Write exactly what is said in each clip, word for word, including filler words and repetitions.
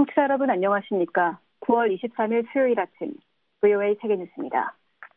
청취자 여러분 안녕하십니까? 구월 이십삼일 수요일 아침 브이오에이 세계뉴스입니다.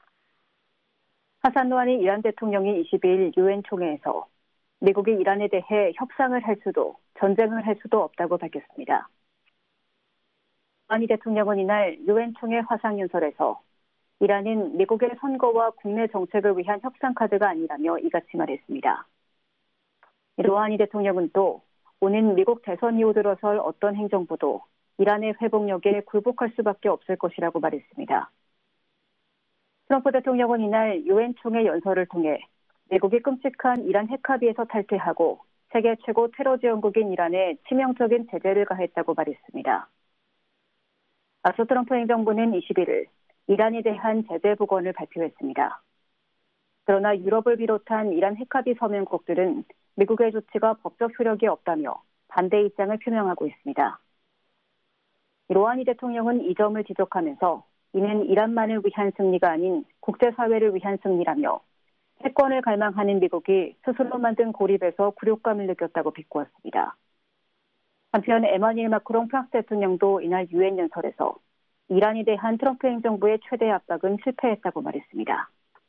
하산 로하니 이란 대통령이 이십이일 유엔 총회에서 미국이 이란에 대해 협상을 할 수도 전쟁을 할 수도 없다고 밝혔습니다. 로하니 대통령은 이날 유엔 총회 화상연설에서 이란은 미국의 선거와 국내 정책을 위한 협상 카드가 아니라며 이같이 말했습니다. 로하니 대통령은 또 오는 미국 대선 이후 들어설 어떤 행정부도 이란의 회복력에 굴복할 수밖에 없을 것이라고 말했습니다. 트럼프 대통령은 이날 유엔 총회 연설을 통해 미국이 끔찍한 이란 핵 합의에서 탈퇴하고 세계 최고 테러 지원국인 이란에 치명적인 제재를 가했다고 말했습니다. 앞서 트럼프 행정부는 이십일일 이란에 대한 제재 복원을 발표했습니다. 그러나 유럽을 비롯한 이란 핵 합의 서명국들은 미국의 조치가 법적 효력이 없다며 반대 입장을 표명하고 있습니다. 로하니 대통령은 이 점을 지적하면서 이는 이란만을 위한 승리가 아닌 국제사회를 위한 승리라며 패권을 갈망하는 미국이 스스로 만든 고립에서 굴욕감을 느꼈다고 비꼬았습니다. 한편 에마뉴엘 마크롱 프랑스 대통령도 이날 유엔 연설에서 이란에 대한 트럼프 행정부의 최대 압박은 실패했다고 말했습니다.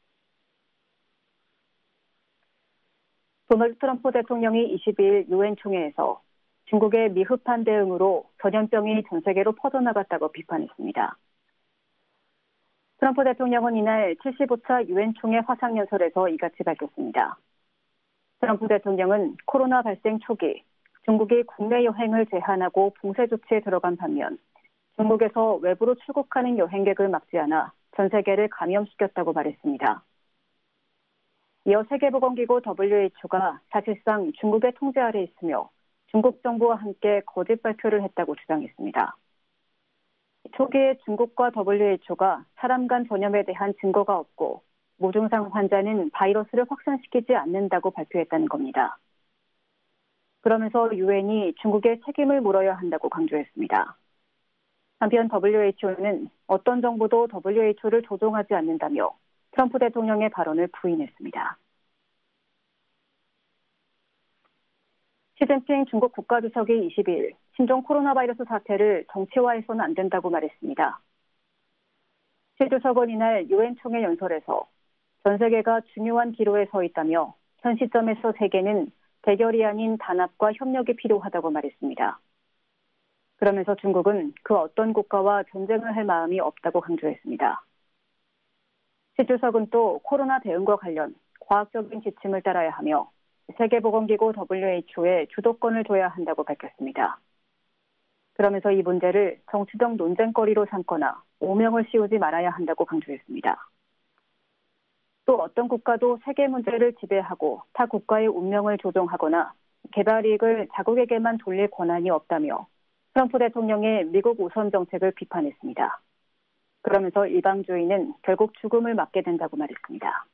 도널드 트럼프 대통령이 이십이일 유엔 총회에서 중국의 미흡한 대응으로 전염병이 전 세계로 퍼져나갔다고 비판했습니다. 트럼프 대통령은 이날 칠십오 차 유엔 총회 화상연설에서 이같이 밝혔습니다. 트럼프 대통령은 코로나 발생 초기 중국이 국내 여행을 제한하고 봉쇄 조치에 들어간 반면 중국에서 외부로 출국하는 여행객을 막지 않아 전 세계를 감염시켰다고 말했습니다. 이어 세계보건기구 더블유에이치오가 사실상 중국의 통제 아래 있으며 중국 정부와 함께 거짓 발표를 했다고 주장했습니다. 초기에 중국과 더블유에이치오가 사람 간 전염에 대한 증거가 없고 무증상 환자는 바이러스를 확산시키지 않는다고 발표했다는 겁니다. 그러면서 유엔이 중국에 책임을 물어야 한다고 강조했습니다. 한편 더블유에이치오는 어떤 정부도 더블유에이치오를 조종하지 않는다며 트럼프 대통령의 발언을 부인했습니다. 시진핑 중국 국가주석이 이십이일 신종 코로나 바이러스 사태를 정치화해서는 안 된다고 말했습니다. 시 주석은 이날 유엔 총회 연설에서 전 세계가 중요한 기로에 서 있다며 현 시점에서 세계는 대결이 아닌 단합과 협력이 필요하다고 말했습니다. 그러면서 중국은 그 어떤 국가와 전쟁을 할 마음이 없다고 강조했습니다. 시 주석은 또 코로나 대응과 관련 과학적인 지침을 따라야 하며 세계보건기구 더블유에이치오에 주도권을 둬야 한다고 밝혔습니다. 그러면서 이 문제를 정치적 논쟁거리로 삼거나 오명을 씌우지 말아야 한다고 강조했습니다. 또 어떤 국가도 세계 문제를 지배하고 타 국가의 운명을 조종하거나 개발 이익을 자국에게만 돌릴 권한이 없다며 트럼프 대통령의 미국 우선 정책을 비판했습니다. 그러면서 일방주의는 결국 죽음을 맞게 된다고 말했습니다.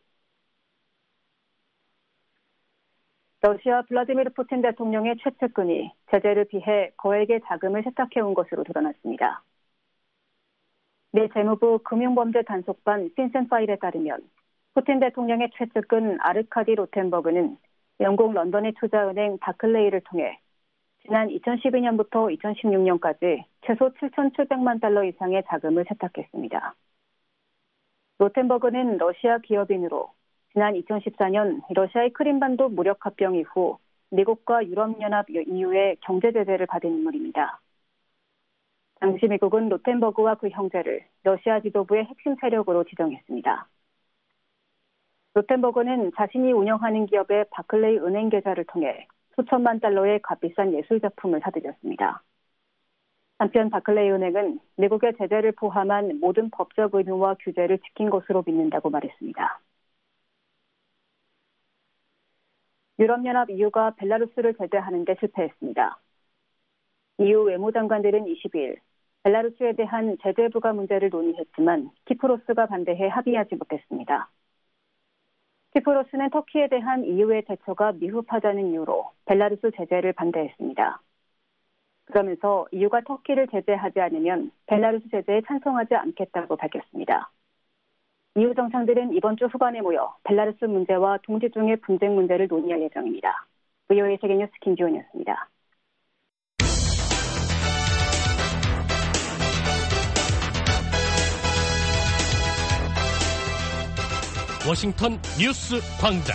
러시아 블라디미르 푸틴 대통령의 최측근이 제재를 피해 거액의 자금을 세탁해온 것으로 드러났습니다. 미 재무부 금융범죄 단속반 핀센 파일에 따르면 푸틴 대통령의 최측근 아르카디 로텐버그는 영국 런던의 투자은행 바클레이를 통해 지난 이천십이년부터 이천십육년까지 최소 칠천칠백만 달러 이상의 자금을 세탁했습니다. 로텐버그는 러시아 기업인으로 지난 이천십사년 러시아의 크림반도 무력 합병 이후 미국과 유럽연합 이유의 경제 제재를 받은 인물입니다. 당시 미국은 로텐버그와 그 형제를 러시아 지도부의 핵심 세력으로 지정했습니다. 로텐버그는 자신이 운영하는 기업의 바클레이 은행 계좌를 통해 수천만 달러의 값비싼 예술작품을 사들였습니다. 한편 바클레이 은행은 미국의 제재를 포함한 모든 법적 의무와 규제를 지킨 것으로 믿는다고 말했습니다. 유럽연합 이유가 벨라루스를 제재하는 데 실패했습니다. 이유 외무장관들은 이십이일 벨라루스에 대한 제재 부과 문제를 논의했지만 키프로스가 반대해 합의하지 못했습니다. 키프로스는 터키에 대한 이유의 대처가 미흡하다는 이유로 벨라루스 제재를 반대했습니다. 그러면서 이유가 터키를 제재하지 않으면 벨라루스 제재에 찬성하지 않겠다고 밝혔습니다. 이후 정상들은 이번 주 후반에 모여 벨라루스 문제와 동지 중의 분쟁 문제를 논의할 예정입니다. 브이오에이 세계뉴스 김지원이었습니다. 워싱턴 뉴스 광장.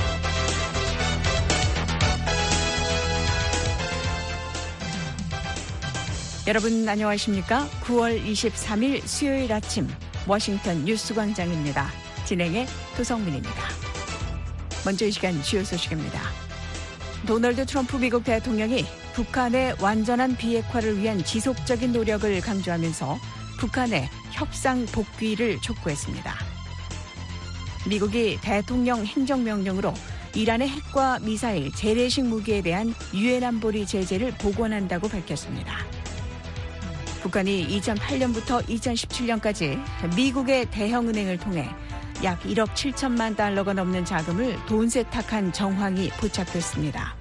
여러분 안녕하십니까? 구월 이십삼일 수요일 아침 워싱턴 뉴스 광장입니다. 진행의 도성민입니다. 먼저 이 시간 주요 소식입니다. 도널드 트럼프 미국 대통령이 북한의 완전한 비핵화를 위한 지속적인 노력을 강조하면서 북한의 협상 복귀를 촉구했습니다. 미국이 대통령 행정명령으로 이란의 핵과 미사일, 재래식 무기에 대한 유엔 안보리 제재를 복원한다고 밝혔습니다. 북한이 이천팔년부터 이천십칠년까지 미국의 대형은행을 통해 약 일억 칠천만 달러가 넘는 자금을 돈 세탁한 정황이 포착됐습니다.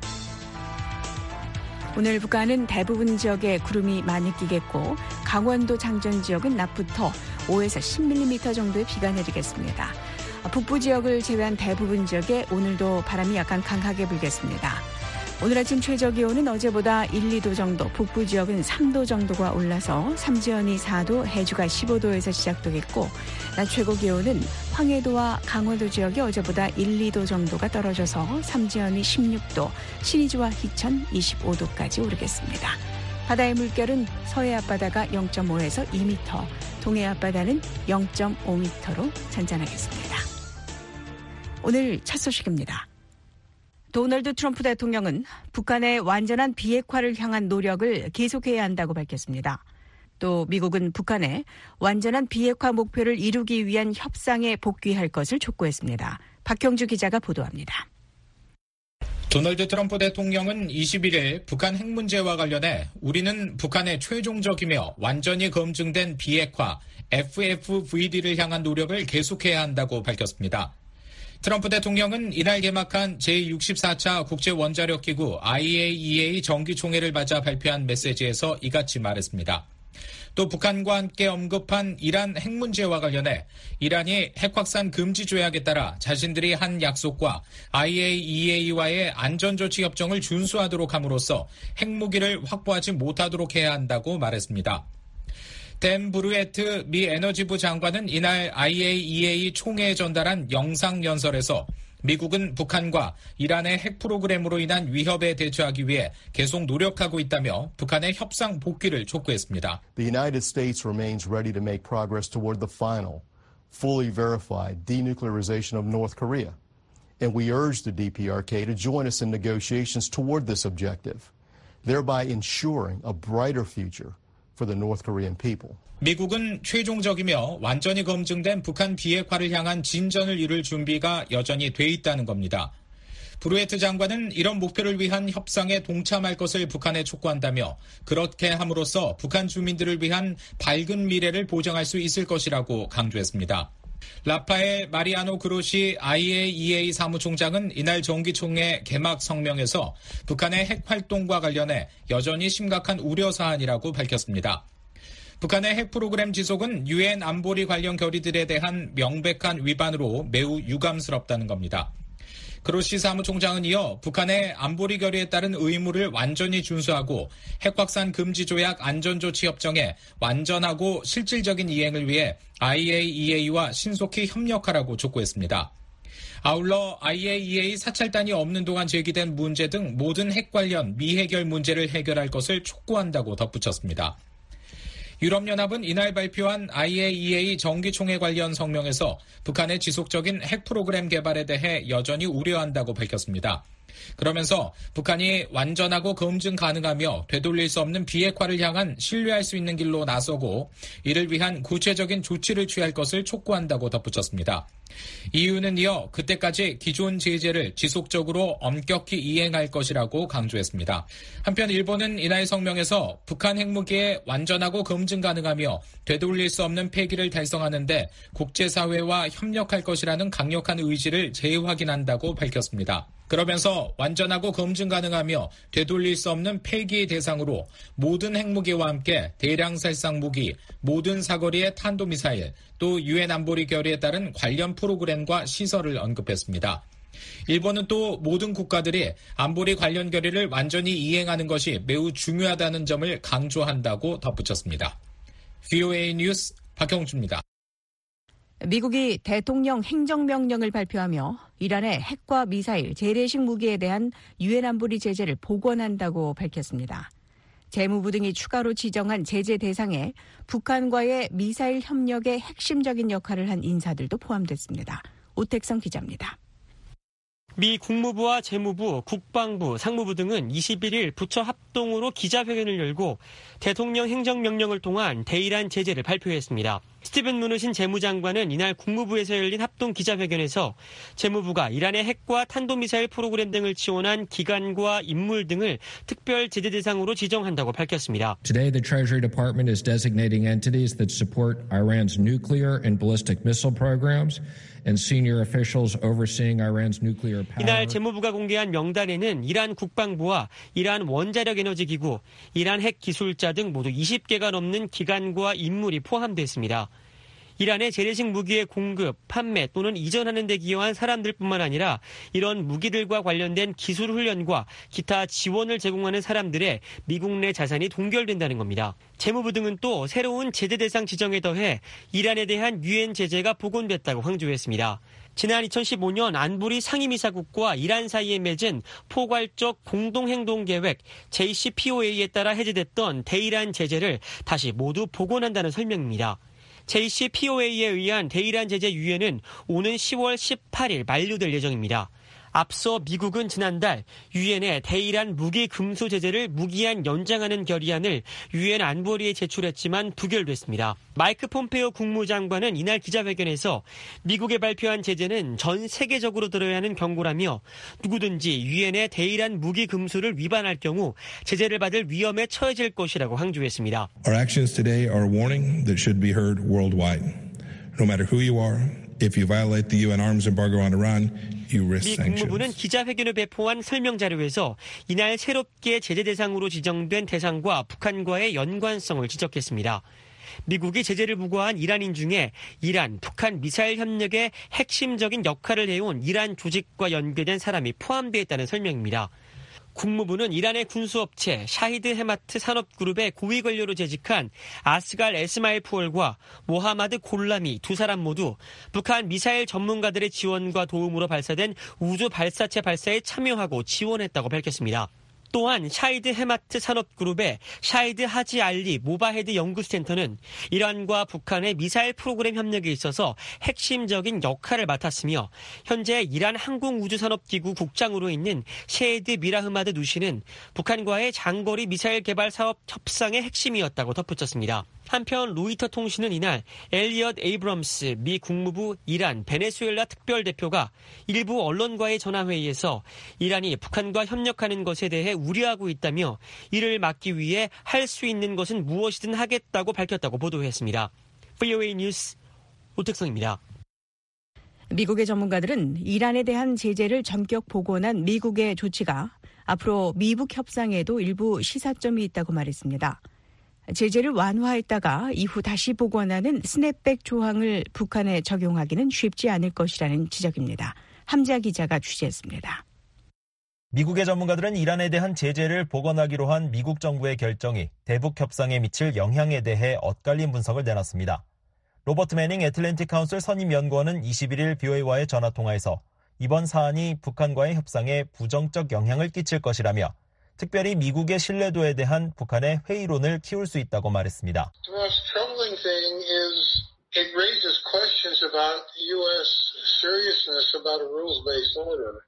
오늘 북한은 대부분 지역에 구름이 많이 끼겠고 강원도 장전 지역은 낮부터 오에서 십 밀리미터 정도의 비가 내리겠습니다. 북부 지역을 제외한 대부분 지역에 오늘도 바람이 약간 강하게 불겠습니다. 오늘 아침 최저 기온은 어제보다 일, 이도 정도, 북부 지역은 삼도 정도가 올라서 삼지연이 사도, 해주가 십오도에서 시작되겠고 낮 최고 기온은 황해도와 강원도 지역이 어제보다 일, 이도 정도가 떨어져서 삼지연이 십육도, 신의주와 희천 이십오도까지 오르겠습니다. 바다의 물결은 서해 앞바다가 영점오에서 이 미터, 동해 앞바다는 영점오 미터로 잔잔하겠습니다. 오늘 첫 소식입니다. 도널드 트럼프 대통령은 북한의 완전한 비핵화를 향한 노력을 계속해야 한다고 밝혔습니다. 또 미국은 북한의 완전한 비핵화 목표를 이루기 위한 협상에 복귀할 것을 촉구했습니다. 박형주 기자가 보도합니다. 도널드 트럼프 대통령은 이십일일 북한 핵 문제와 관련해 우리는 북한의 최종적이며 완전히 검증된 비핵화 에프에프브이디를 향한 노력을 계속해야 한다고 밝혔습니다. 트럼프 대통령은 이날 개막한 제육십사차 국제원자력기구 아이에이이에이 정기총회를 맞아 발표한 메시지에서 이같이 말했습니다. 또 북한과 함께 언급한 이란 핵 문제와 관련해 이란이 핵 확산 금지 조약에 따라 자신들이 한 약속과 아이에이이에이와의 안전조치 협정을 준수하도록 함으로써 핵무기를 확보하지 못하도록 해야 한다고 말했습니다. 댄 브루에트 미 에너지부 장관은 이날 아이에이이에이 총회에 전달한 영상연설에서 미국은 북한과 이란의 핵 프로그램으로 인한 위협에 대처하기 위해 계속 노력하고 있다며 북한의 협상 복귀를 촉구했습니다. The United States remains ready to make progress toward the final, fully verified denuclearization of North Korea. And we urge the D P R K to join us in negotiations toward this objective, thereby ensuring a brighter future for the North Korean people. 미국은 최종적이며 완전히 검증된 북한 비핵화를 향한 진전을 이룰 준비가 여전히 돼 있다는 겁니다. 브루에트 장관은 이런 목표를 위한 협상에 동참할 것을 북한에 촉구한다며 그렇게 함으로써 북한 주민들을 위한 밝은 미래를 보장할 수 있을 것이라고 강조했습니다. 라파엘 마리아노 그로시 아이에이이에이 사무총장은 이날 정기총회 개막 성명에서 북한의 핵 활동과 관련해 여전히 심각한 우려 사안이라고 밝혔습니다. 북한의 핵 프로그램 지속은 유엔 안보리 관련 결의들에 대한 명백한 위반으로 매우 유감스럽다는 겁니다. 그로시 사무총장은 이어 북한의 안보리 결의에 따른 의무를 완전히 준수하고 핵 확산 금지 조약 안전조치 협정의 완전하고 실질적인 이행을 위해 아이에이이에이와 신속히 협력하라고 촉구했습니다. 아울러 아이에이이에이 사찰단이 없는 동안 제기된 문제 등 모든 핵 관련 미해결 문제를 해결할 것을 촉구한다고 덧붙였습니다. 유럽연합은 이날 발표한 아이에이이에이 정기총회 관련 성명에서 북한의 지속적인 핵 프로그램 개발에 대해 여전히 우려한다고 밝혔습니다. 그러면서 북한이 완전하고 검증 가능하며 되돌릴 수 없는 비핵화를 향한 신뢰할 수 있는 길로 나서고 이를 위한 구체적인 조치를 취할 것을 촉구한다고 덧붙였습니다. 이유는 이어 그때까지 기존 제재를 지속적으로 엄격히 이행할 것이라고 강조했습니다. 한편 일본은 이날 성명에서 북한 핵무기의 완전하고 검증 가능하며 되돌릴 수 없는 폐기를 달성하는 데 국제사회와 협력할 것이라는 강력한 의지를 재확인한다고 밝혔습니다. 그러면서 완전하고 검증 가능하며 되돌릴 수 없는 폐기 대상으로 모든 핵무기와 함께 대량 살상 무기, 모든 사거리의 탄도미사일, 또 유엔 안보리 결의에 따른 관련 프로그램과 시설을 언급했습니다. 일본은 또 모든 국가들이 안보리 관련 결의를 완전히 이행하는 것이 매우 중요하다는 점을 강조한다고 덧붙였습니다. 브이오에이 뉴스 박형주입니다. 미국이 대통령 행정명령을 발표하며 이란의 핵과 미사일, 재래식 무기에 대한 유엔 안보리 제재를 복원한다고 밝혔습니다. 재무부 등이 추가로 지정한 제재 대상에 북한과의 미사일 협력에 핵심적인 역할을 한 인사들도 포함됐습니다. 오택성 기자입니다. 미 국무부와 재무부, 국방부, 상무부 등은 이십일 일 부처 합동으로 기자회견을 열고 대통령 행정명령을 통한 대이란 제재를 발표했습니다. 스티븐 무누신 재무장관은 이날 국무부에서 열린 합동 기자회견에서 재무부가 이란의 핵과 탄도미사일 프로그램 등을 지원한 기관과 인물 등을 특별 제재 대상으로 지정한다고 밝혔습니다. Today the Treasury Department is designating entities that support Iran's nuclear and ballistic missile programs. And senior officials overseeing Iran's nuclear power. 이날 재무부가 공개한 명단에는 이란 국방부와 이란 원자력 에너지 기구, 이란 핵 기술자 등 모두 이십 개가 넘는 기관과 인물이 포함됐습니다. 이란의 재래식 무기의 공급, 판매 또는 이전하는 데 기여한 사람들뿐만 아니라 이런 무기들과 관련된 기술 훈련과 기타 지원을 제공하는 사람들의 미국 내 자산이 동결된다는 겁니다. 재무부 등은 또 새로운 제재 대상 지정에 더해 이란에 대한 유엔 제재가 복원됐다고 강조했습니다. 지난 이천십오 년 안보리 상임이사국과 이란 사이에 맺은 포괄적 공동행동계획 제이씨피오에이에 따라 해제됐던 대이란 제재를 다시 모두 복원한다는 설명입니다. 제이씨피오에이에 의한 대이란 제재 유예는 오는 시월 십팔일 만료될 예정입니다. 앞서 미국은 지난달 유엔에 대이란 무기 금수 제재를 무기한 연장하는 결의안을 유엔 안보리에 제출했지만 부결됐습니다. 마이크 폼페오 국무장관은 이날 기자회견에서 미국이 발표한 제재는 전 세계적으로 들어야 하는 경고라며 누구든지 유엔의 대이란 무기 금수를 위반할 경우 제재를 받을 위험에 처해질 것이라고 강조했습니다. Our actions today are a warning that should be heard worldwide. No matter who you are, if you violate the 유엔 arms embargo on Iran, 미 국무부는 기자회견을 배포한 설명 자료에서 이날 새롭게 제재 대상으로 지정된 대상과 북한과의 연관성을 지적했습니다. 미국이 제재를 부과한 이란인 중에 이란, 북한 미사일 협력에 핵심적인 역할을 해온 이란 조직과 연계된 사람이 포함되어 있다는 설명입니다. 국무부는 이란의 군수업체 샤히드 헤마트 산업그룹의 고위 관료로 재직한 아스갈 에스마일푸올과 모하마드 골라미 두 사람 모두 북한 미사일 전문가들의 지원과 도움으로 발사된 우주 발사체 발사에 참여하고 지원했다고 밝혔습니다. 또한 샤히드 헤마트 산업그룹의 샤히드 하지 알리 모바헤드 연구센터는 이란과 북한의 미사일 프로그램 협력에 있어서 핵심적인 역할을 맡았으며 현재 이란 항공우주산업기구 국장으로 있는 셰이드 미라흐마드 누시는 북한과의 장거리 미사일 개발 사업 협상의 핵심이었다고 덧붙였습니다. 한편 로이터 통신은 이날 엘리엇 에이브럼스 미 국무부 이란 베네수엘라 특별대표가 일부 언론과의 전화회의에서 이란이 북한과 협력하는 것에 대해 우려하고 있다며 이를 막기 위해 할 수 있는 것은 무엇이든 하겠다고 밝혔다고 보도했습니다. 브이오에이 뉴스 오택성입니다. 미국의 전문가들은 이란에 대한 제재를 전격 복원한 미국의 조치가 앞으로 미북 협상에도 일부 시사점이 있다고 말했습니다. 제재를 완화했다가 이후 다시 복원하는 스냅백 조항을 북한에 적용하기는 쉽지 않을 것이라는 지적입니다. 함자 기자가 취재했습니다. 미국의 전문가들은 이란에 대한 제재를 복원하기로 한 미국 정부의 결정이 대북 협상에 미칠 영향에 대해 엇갈린 분석을 내놨습니다. 로버트 매닝 애틀랜틱 카운슬 선임 연구원은 이십일일 브이오에이와의 전화통화에서 이번 사안이 북한과의 협상에 부정적 영향을 끼칠 것이라며 특별히 미국의 신뢰도에 대한 북한의 회의론을 키울 수 있다고 말했습니다. The most troubling thing is it raises questions about U S seriousness about a rules-based order.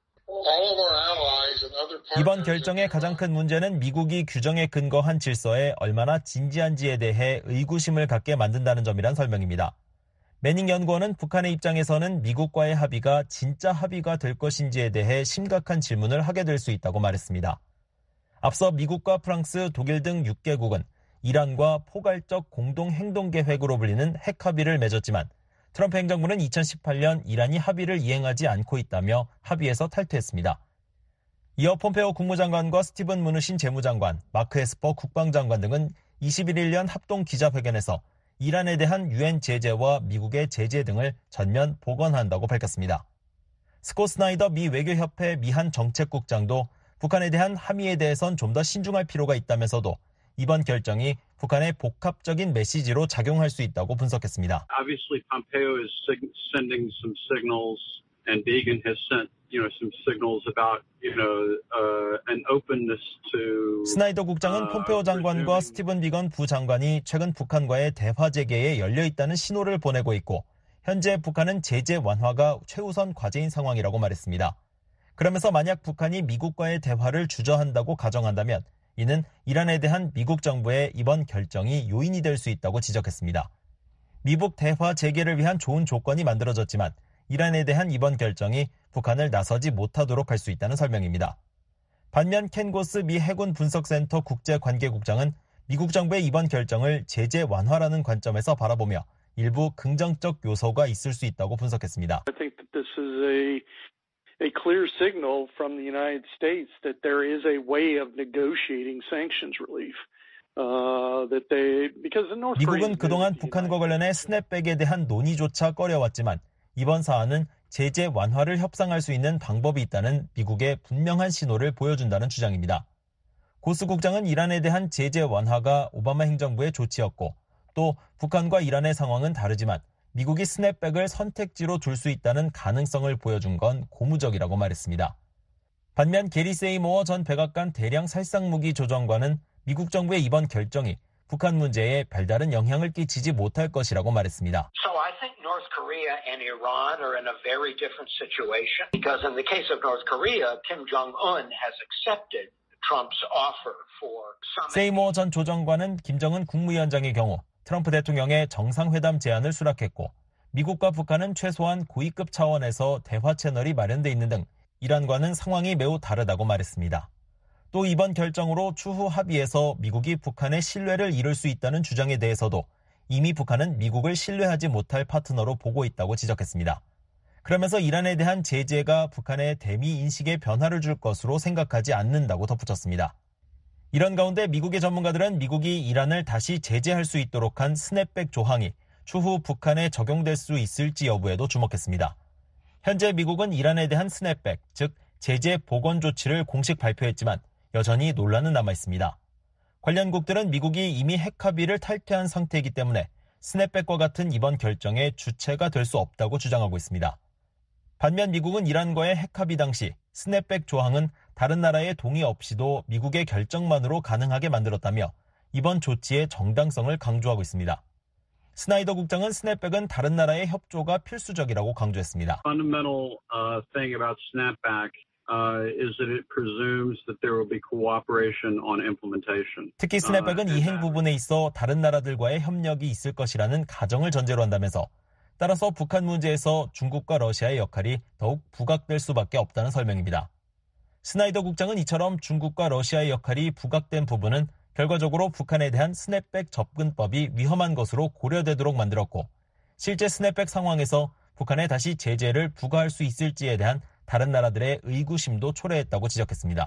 이번 결정의 가장 큰 문제는 미국이 규정에 근거한 질서에 얼마나 진지한지에 대해 의구심을 갖게 만든다는 점이란 설명입니다. 매닝 연구원은 북한의 입장에서는 미국과의 합의가 진짜 합의가 될 것인지에 대해 심각한 질문을 하게 될 수 있다고 말했습니다. 앞서 미국과 프랑스, 독일 등 육 개국은 이란과 포괄적 공동행동계획으로 불리는 핵 합의를 맺었지만 트럼프 행정부는 이천십팔년 이란이 합의를 이행하지 않고 있다며 합의에서 탈퇴했습니다. 이어 폼페오 국무장관과 스티븐 무누신 재무장관, 마크 에스퍼 국방장관 등은 이십일일 연 합동 기자회견에서 이란에 대한 유엔 제재와 미국의 제재 등을 전면 복원한다고 밝혔습니다. 스콧 스나이더 미 외교협회 미한 정책국장도 북한에 대한 함의에 대해선 좀 더 신중할 필요가 있다면서도 이번 결정이 북한의 복합적인 메시지로 작용할 수 있다고 분석했습니다. Obviously, Pompeo is sending some signals, and Deegan has sent, you know, some signals about, you know, uh, an openness to. 스나이더 국장은 폼페오 장관과 스티븐 비건 부장관이 최근 북한과의 대화 재개에 열려 있다는 신호를 보내고 있고, 현재 북한은 제재 완화가 최우선 과제인 상황이라고 말했습니다. 그러면서 만약 북한이 미국과의 대화를 주저한다고 가정한다면 이는 이란에 대한 미국 정부의 이번 결정이 요인이 될 수 있다고 지적했습니다. 미북 대화 재개를 위한 좋은 조건이 만들어졌지만 이란에 대한 이번 결정이 북한을 나서지 못하도록 할 수 있다는 설명입니다. 반면 켄 고스 미 해군 분석센터 국제관계국장은 미국 정부의 이번 결정을 제재 완화라는 관점에서 바라보며 일부 긍정적 요소가 있을 수 있다고 분석했습니다. I think that this is a a clear signal from the United States that there is a way of negotiating sanctions relief. Uh, that they because the North 미국은 그동안 북한과 관련해 스냅백에 대한 논의조차 꺼려왔지만 이번 사안은 제재 완화를 협상할 수 있는 방법이 있다는 미국의 분명한 신호를 보여준다는 주장입니다. 고스 국장은 이란에 대한 제재 완화가 오바마 행정부의 조치였고 또 북한과 이란의 상황은 다르지만 미국이 스냅백을 선택지로 둘 수 있다는 가능성을 보여준 건 고무적이라고 말했습니다. 반면 게리 세이모어 전 백악관 대량 살상무기 조정관은 미국 정부의 이번 결정이 북한 문제에 별다른 영향을 끼치지 못할 것이라고 말했습니다. So I think North Korea and Iran are in a very different situation because in the case of North Korea, Kim Jong-un has accepted Trump's offer for summit. 세이모어 전 조정관은 김정은 국무위원장의 경우 트럼프 대통령의 정상회담 제안을 수락했고 미국과 북한은 최소한 고위급 차원에서 대화 채널이 마련돼 있는 등 이란과는 상황이 매우 다르다고 말했습니다. 또 이번 결정으로 추후 합의에서 미국이 북한의 신뢰를 잃을 수 있다는 주장에 대해서도 이미 북한은 미국을 신뢰하지 못할 파트너로 보고 있다고 지적했습니다. 그러면서 이란에 대한 제재가 북한의 대미 인식에 변화를 줄 것으로 생각하지 않는다고 덧붙였습니다. 이런 가운데 미국의 전문가들은 미국이 이란을 다시 제재할 수 있도록 한 스냅백 조항이 추후 북한에 적용될 수 있을지 여부에도 주목했습니다. 현재 미국은 이란에 대한 스냅백, 즉 제재 복원 조치를 공식 발표했지만 여전히 논란은 남아있습니다. 관련국들은 미국이 이미 핵 합의를 탈퇴한 상태이기 때문에 스냅백과 같은 이번 결정의 주체가 될 수 없다고 주장하고 있습니다. 반면 미국은 이란과의 핵 합의 당시 스냅백 조항은 다른 나라의 동의 없이도 미국의 결정만으로 가능하게 만들었다며 이번 조치의 정당성을 강조하고 있습니다. 스나이더 국장은 스냅백은 다른 나라의 협조가 필수적이라고 강조했습니다. Fundamental uh, thing about snapback uh, is that it presumes that there will be cooperation on implementation. 특히 스냅백은 uh, 이행 부분에 있어 다른 나라들과의 협력이 있을 것이라는 가정을 전제로 한다면서 따라서 북한 문제에서 중국과 러시아의 역할이 더욱 부각될 수밖에 없다는 설명입니다. 스나이더 국장은 이처럼 중국과 러시아의 역할이 부각된 부분은 결과적으로 북한에 대한 스냅백 접근법이 위험한 것으로 고려되도록 만들었고 실제 스냅백 상황에서 북한에 다시 제재를 부과할 수 있을지에 대한 다른 나라들의 의구심도 초래했다고 지적했습니다.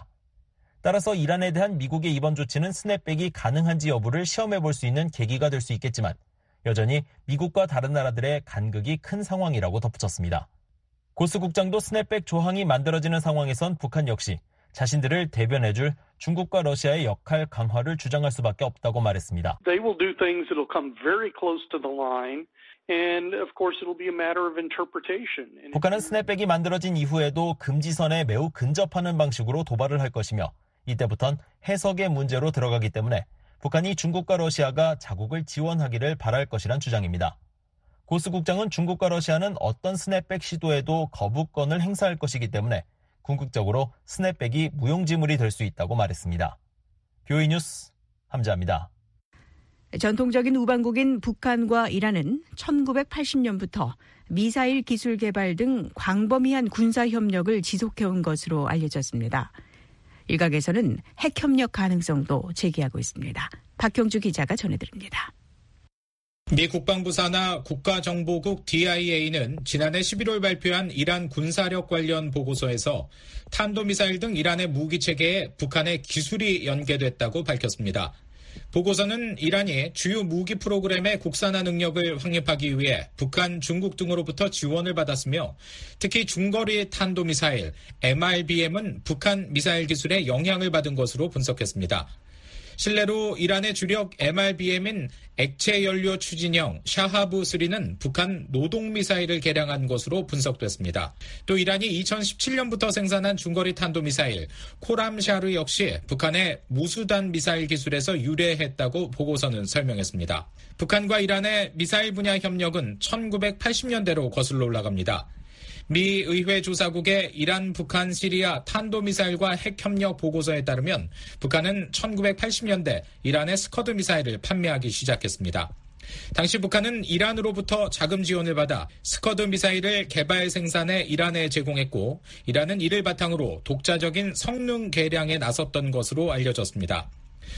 따라서 이란에 대한 미국의 이번 조치는 스냅백이 가능한지 여부를 시험해 볼 수 있는 계기가 될 수 있겠지만 여전히 미국과 다른 나라들의 간극이 큰 상황이라고 덧붙였습니다. 고스 국장도 스냅백 조항이 만들어지는 상황에선 북한 역시 자신들을 대변해줄 중국과 러시아의 역할 강화를 주장할 수밖에 없다고 말했습니다. They will do things that'll come very close to the line, and of course it'll be a matter of interpretation. 북한은 스냅백이 만들어진 이후에도 금지선에 매우 근접하는 방식으로 도발을 할 것이며 이때부턴 해석의 문제로 들어가기 때문에 북한이 중국과 러시아가 자국을 지원하기를 바랄 것이란 주장입니다. 고스 국장은 중국과 러시아는 어떤 스냅백 시도에도 거부권을 행사할 것이기 때문에 궁극적으로 스냅백이 무용지물이 될 수 있다고 말했습니다. 뷰이 뉴스 함자입니다. 전통적인 우방국인 북한과 이란은 천구백팔십 년부터 미사일 기술 개발 등 광범위한 군사 협력을 지속해온 것으로 알려졌습니다. 일각에서는 핵 협력 가능성도 제기하고 있습니다. 박형주 기자가 전해드립니다. 미 국방부 산하 국가정보국 디아이에이는 지난해 십일월 발표한 이란 군사력 관련 보고서에서 탄도미사일 등 이란의 무기체계에 북한의 기술이 연계됐다고 밝혔습니다. 보고서는 이란이 주요 무기 프로그램의 국산화 능력을 확립하기 위해 북한, 중국 등으로부터 지원을 받았으며 특히 중거리 탄도미사일 엠알비엠은 북한 미사일 기술에 영향을 받은 것으로 분석했습니다. 실내로 이란의 주력 엠알비엠인 액체 연료 추진형 샤하브 삼는 북한 노동미사일을 개량한 것으로 분석됐습니다. 또 이란이 이천십칠 년부터 생산한 중거리 탄도미사일 코람샤르 역시 북한의 무수단 미사일 기술에서 유래했다고 보고서는 설명했습니다. 북한과 이란의 미사일 분야 협력은 천구백팔십 년대로 거슬러 올라갑니다. 미 의회 조사국의 이란, 북한, 시리아 탄도미사일과 핵협력 보고서에 따르면 북한은 천구백팔십 년대 이란의 스커드 미사일을 판매하기 시작했습니다. 당시 북한은 이란으로부터 자금 지원을 받아 스커드 미사일을 개발 생산해 이란에 제공했고 이란은 이를 바탕으로 독자적인 성능 개량에 나섰던 것으로 알려졌습니다.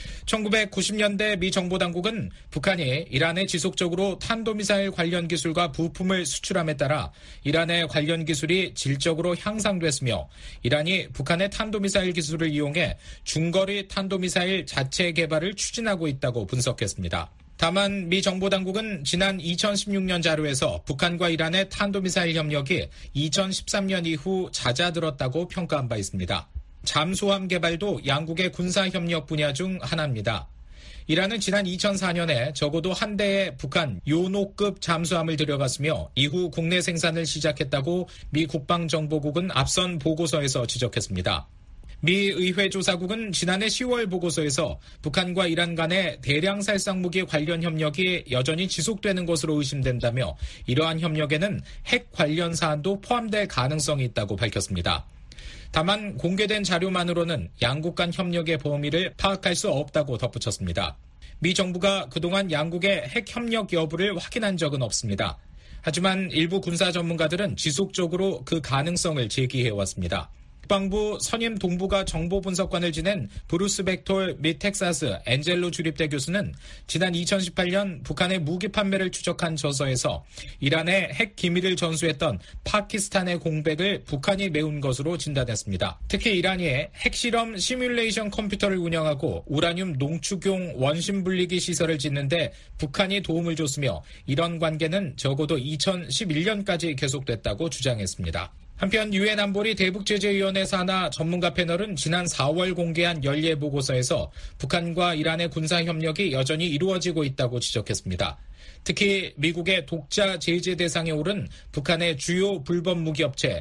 천구백구십 년대 미 정보당국은 북한이 이란에 지속적으로 탄도미사일 관련 기술과 부품을 수출함에 따라 이란의 관련 기술이 질적으로 향상됐으며 이란이 북한의 탄도미사일 기술을 이용해 중거리 탄도미사일 자체 개발을 추진하고 있다고 분석했습니다. 다만 미 정보당국은 지난 이천십육 년 자료에서 북한과 이란의 탄도미사일 협력이 이천십삼 년 이후 잦아들었다고 평가한 바 있습니다. 잠수함 개발도 양국의 군사협력 분야 중 하나입니다. 이란은 지난 이천사 년에 적어도 한 대의 북한 요노급 잠수함을 들여갔으며 이후 국내 생산을 시작했다고 미 국방정보국은 앞선 보고서에서 지적했습니다. 미 의회 조사국은 지난해 시월 보고서에서 북한과 이란 간의 대량 살상무기 관련 협력이 여전히 지속되는 것으로 의심된다며 이러한 협력에는 핵 관련 사안도 포함될 가능성이 있다고 밝혔습니다. 다만 공개된 자료만으로는 양국 간 협력의 범위를 파악할 수 없다고 덧붙였습니다. 미 정부가 그동안 양국의 핵 협력 여부를 확인한 적은 없습니다. 하지만 일부 군사 전문가들은 지속적으로 그 가능성을 제기해왔습니다. 국방부 선임 동북아 정보분석관을 지낸 브루스 벡톨 및 텍사스 엔젤로 주립대 교수는 지난 이천십팔 년 북한의 무기 판매를 추적한 저서에서 이란의 핵 기밀을 전수했던 파키스탄의 공백을 북한이 메운 것으로 진단했습니다. 특히 이란이 핵실험 시뮬레이션 컴퓨터를 운영하고 우라늄 농축용 원심 분리기 시설을 짓는데 북한이 도움을 줬으며 이런 관계는 적어도 이천십일 년까지 계속됐다고 주장했습니다. 한편 유엔 안보리 대북제재위원회 산하 전문가 패널은 지난 사월 공개한 연례 보고서에서 북한과 이란의 군사협력이 여전히 이루어지고 있다고 지적했습니다. 특히 미국의 독자 제재 대상에 오른 북한의 주요 불법 무기업체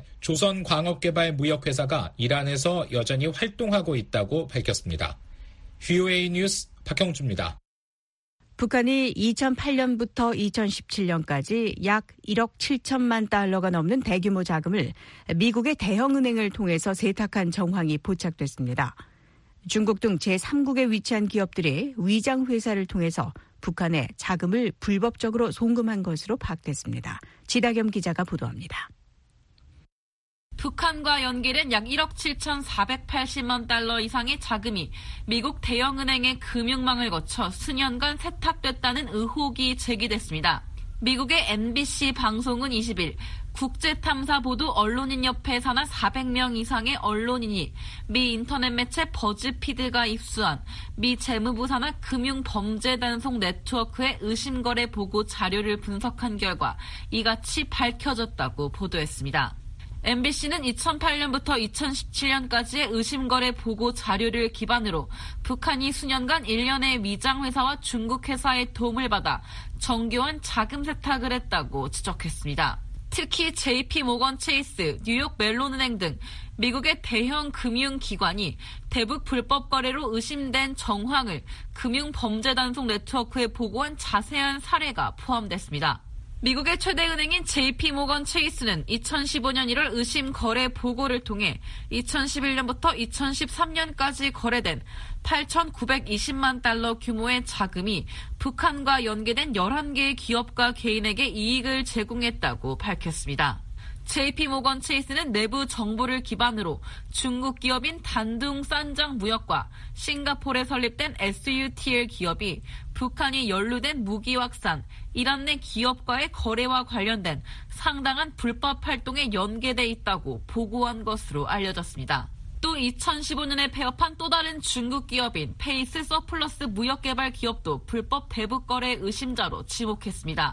조선광업개발무역회사가 이란에서 여전히 활동하고 있다고 밝혔습니다. 브이오에이 뉴스 박형주입니다. 북한이 이천팔 년부터 이천십칠 년까지 약 일억 칠천만 달러가 넘는 대규모 자금을 미국의 대형은행을 통해서 세탁한 정황이 포착됐습니다. 중국 등 제삼국에 위치한 기업들이 위장회사를 통해서 북한에 자금을 불법적으로 송금한 것으로 파악됐습니다. 지다겸 기자가 보도합니다. 북한과 연계된 약 일억 칠천사백팔십만 달러 이상의 자금이 미국 대형은행의 금융망을 거쳐 수년간 세탁됐다는 의혹이 제기됐습니다. 미국의 엠비씨 방송은 이십 일 국제탐사보도 언론인협회 산하 사백 명 이상의 언론인이 미 인터넷 매체 버즈피드가 입수한 미 재무부 산하 금융범죄단속 네트워크의 의심거래 보고 자료를 분석한 결과 이같이 밝혀졌다고 보도했습니다. 엠비씨는 이천팔 년부터 이천십칠 년까지의 의심거래 보고 자료를 기반으로 북한이 수년간 일련의 위장회사와 중국 회사의 도움을 받아 정교한 자금 세탁을 했다고 지적했습니다. 특히 제이피모건 체이스, 뉴욕 멜론은행 등 미국의 대형 금융기관이 대북 불법 거래로 의심된 정황을 금융범죄단속 네트워크에 보고한 자세한 사례가 포함됐습니다. 미국의 최대 은행인 제이피모건 체이스는 이천십오 년 일월 의심 거래 보고를 통해 이천십일 년부터 이천십삼 년까지 거래된 팔천구백이십만 달러 규모의 자금이 북한과 연계된 열한 개의 기업과 개인에게 이익을 제공했다고 밝혔습니다. 제이피모건 체이스는 내부 정보를 기반으로 중국 기업인 단둥 싼장 무역과 싱가포르에 설립된 에스유티엘 기업이 북한이 연루된 무기 확산, 이란 내 기업과의 거래와 관련된 상당한 불법 활동에 연계돼 있다고 보고한 것으로 알려졌습니다. 또 이천십오 년에 폐업한 또 다른 중국 기업인 페이스 서플러스 무역개발 기업도 불법 대북 거래 의심자로 지목했습니다.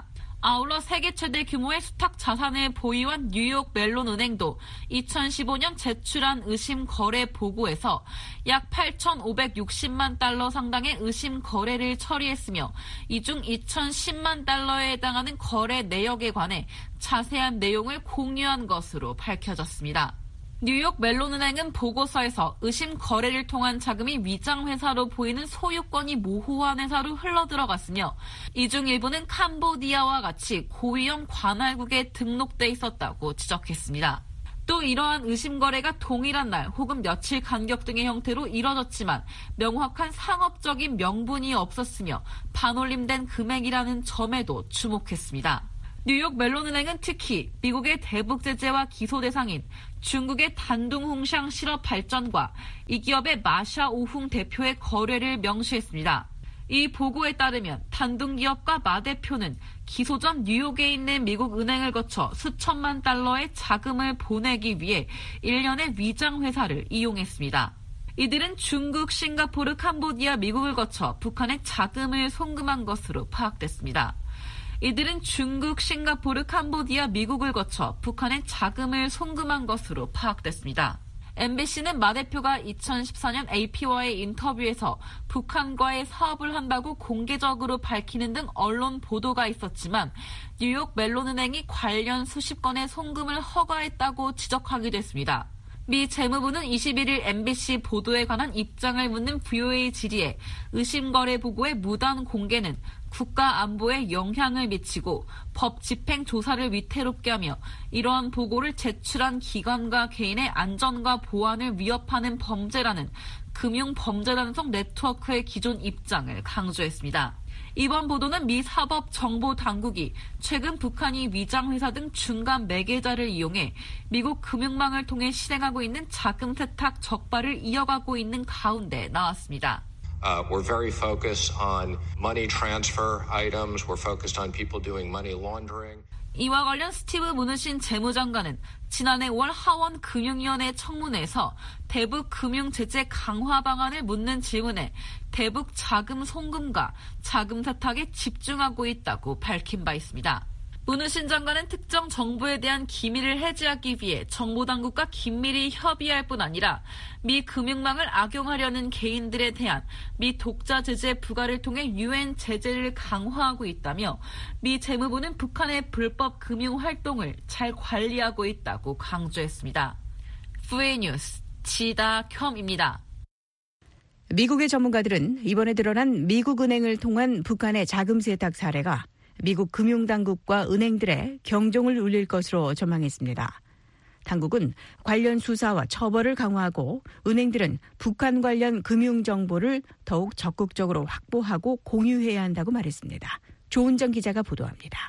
아울러 세계 최대 규모의 수탁 자산을 보유한 뉴욕 멜론은행도 이천십오 년 제출한 의심 거래 보고에서 약 팔천오백육십만 달러 상당의 의심 거래를 처리했으며 이 중 이천십만 달러에 해당하는 거래 내역에 관해 자세한 내용을 공유한 것으로 밝혀졌습니다. 뉴욕 멜론은행은 보고서에서 의심 거래를 통한 자금이 위장회사로 보이는 소유권이 모호한 회사로 흘러들어갔으며 이 중 일부는 캄보디아와 같이 고위험 관할국에 등록돼 있었다고 지적했습니다. 또 이러한 의심 거래가 동일한 날 혹은 며칠 간격 등의 형태로 이뤄졌지만 명확한 상업적인 명분이 없었으며 반올림된 금액이라는 점에도 주목했습니다. 뉴욕 멜론은행은 특히 미국의 대북 제재와 기소 대상인 중국의 단둥홍샹 실업 발전과 이 기업의 마샤 오흥 대표의 거래를 명시했습니다. 이 보고에 따르면 단둥 기업과 마 대표는 기소 전 뉴욕에 있는 미국 은행을 거쳐 수천만 달러의 자금을 보내기 위해 일련의 위장 회사를 이용했습니다. 이들은 중국, 싱가포르, 캄보디아, 미국을 거쳐 북한에 자금을 송금한 것으로 파악됐습니다. 이들은 중국, 싱가포르, 캄보디아, 미국을 거쳐 북한에 자금을 송금한 것으로 파악됐습니다. 엠비씨는 마 대표가 이천십사 년 에이피와의 인터뷰에서 북한과의 사업을 한다고 공개적으로 밝히는 등 언론 보도가 있었지만 뉴욕 멜론은행이 관련 수십 건의 송금을 허가했다고 지적하기도 했습니다. 미 재무부는 이십일 일 엠비씨 보도에 관한 입장을 묻는 브이오에이 질의에 의심거래 보고의 무단 공개는 국가 안보에 영향을 미치고 법 집행 조사를 위태롭게 하며 이러한 보고를 제출한 기관과 개인의 안전과 보안을 위협하는 범죄라는 금융범죄단속 네트워크의 기존 입장을 강조했습니다. 이번 보도는 미 사법정보당국이 최근 북한이 위장회사 등 중간 매개자를 이용해 미국 금융망을 통해 실행하고 있는 자금 세탁 적발을 이어가고 있는 가운데 나왔습니다. Uh, we're very focused on money transfer items. We're focused on people doing money laundering. 이와 관련 스티브 무누신 재무장관은 지난해 오월 하원 금융위원회 청문회에서 대북 금융 제재 강화 방안을 묻는 질문에 대북 자금 송금과 자금 세탁에 집중하고 있다고 밝힌 바 있습니다. 무누신 장관은 특정 정보에 대한 기밀을 해지하기 위해 정보당국과 긴밀히 협의할 뿐 아니라 미 금융망을 악용하려는 개인들에 대한 미 독자 제재 부과를 통해 유엔 제재를 강화하고 있다며 미 재무부는 북한의 불법 금융 활동을 잘 관리하고 있다고 강조했습니다. 브이오에이 뉴스 지다켬입니다. 미국의 전문가들은 이번에 드러난 미국 은행을 통한 북한의 자금 세탁 사례가 미국 금융당국과 은행들의 경종을 울릴 것으로 전망했습니다. 당국은 관련 수사와 처벌을 강화하고 은행들은 북한 관련 금융정보를 더욱 적극적으로 확보하고 공유해야 한다고 말했습니다. 조은정 기자가 보도합니다.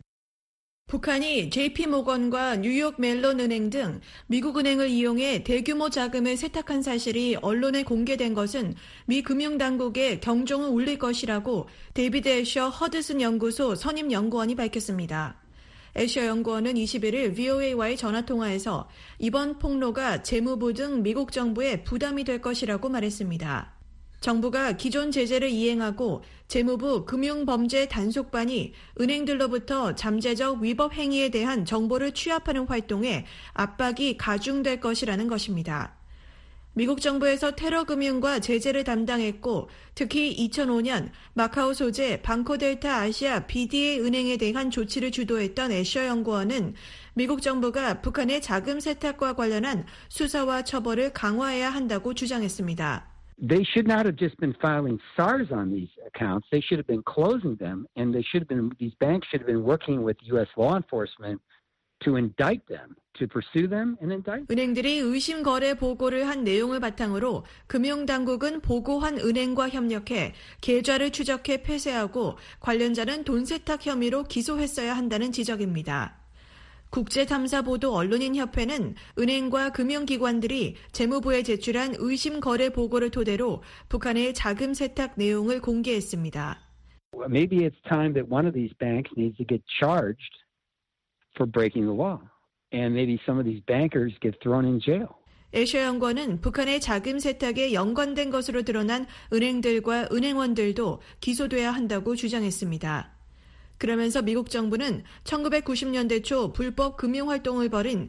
북한이 제이피모건과 뉴욕 멜론 은행 등 미국 은행을 이용해 대규모 자금을 세탁한 사실이 언론에 공개된 것은 미 금융당국의 경종을 울릴 것이라고 데이비드 애셔 허드슨 연구소 선임 연구원이 밝혔습니다. 애셔 연구원은 이십일 일 브이오에이와의 전화통화에서 이번 폭로가 재무부 등 미국 정부에 부담이 될 것이라고 말했습니다. 정부가 기존 제재를 이행하고 재무부 금융범죄 단속반이 은행들로부터 잠재적 위법 행위에 대한 정보를 취합하는 활동에 압박이 가중될 것이라는 것입니다. 미국 정부에서 테러 금융과 제재를 담당했고 특히 이천오 년 마카오 소재 방코델타 아시아 비디에이 은행에 대한 조치를 주도했던 애셔 연구원은 미국 정부가 북한의 자금 세탁과 관련한 수사와 처벌을 강화해야 한다고 주장했습니다. They should not have just been filing S A Rs on these accounts. They should have been closing them, and they should have been. These banks should have been working with U S law enforcement to indict them, to pursue them and indict them. 은행들이 의심 거래 보고를 한 내용을 바탕으로 금융당국은 보고한 은행과 협력해 계좌를 추적해 폐쇄하고 관련자는 돈 세탁 혐의로 기소했어야 한다는 지적입니다. 국제탐사보도 언론인협회는 은행과 금융기관들이 재무부에 제출한 의심 거래 보고를 토대로 북한의 자금 세탁 내용을 공개했습니다. Maybe it's time that one of these banks needs to get charged for breaking the law, and maybe some of these bankers get thrown in jail. 애셔 연구원은 북한의 자금 세탁에 연관된 것으로 드러난 은행들과 은행원들도 기소돼야 한다고 주장했습니다. 그러면서 미국 정부는 천구백구십 년대 초 불법 금융활동을 벌인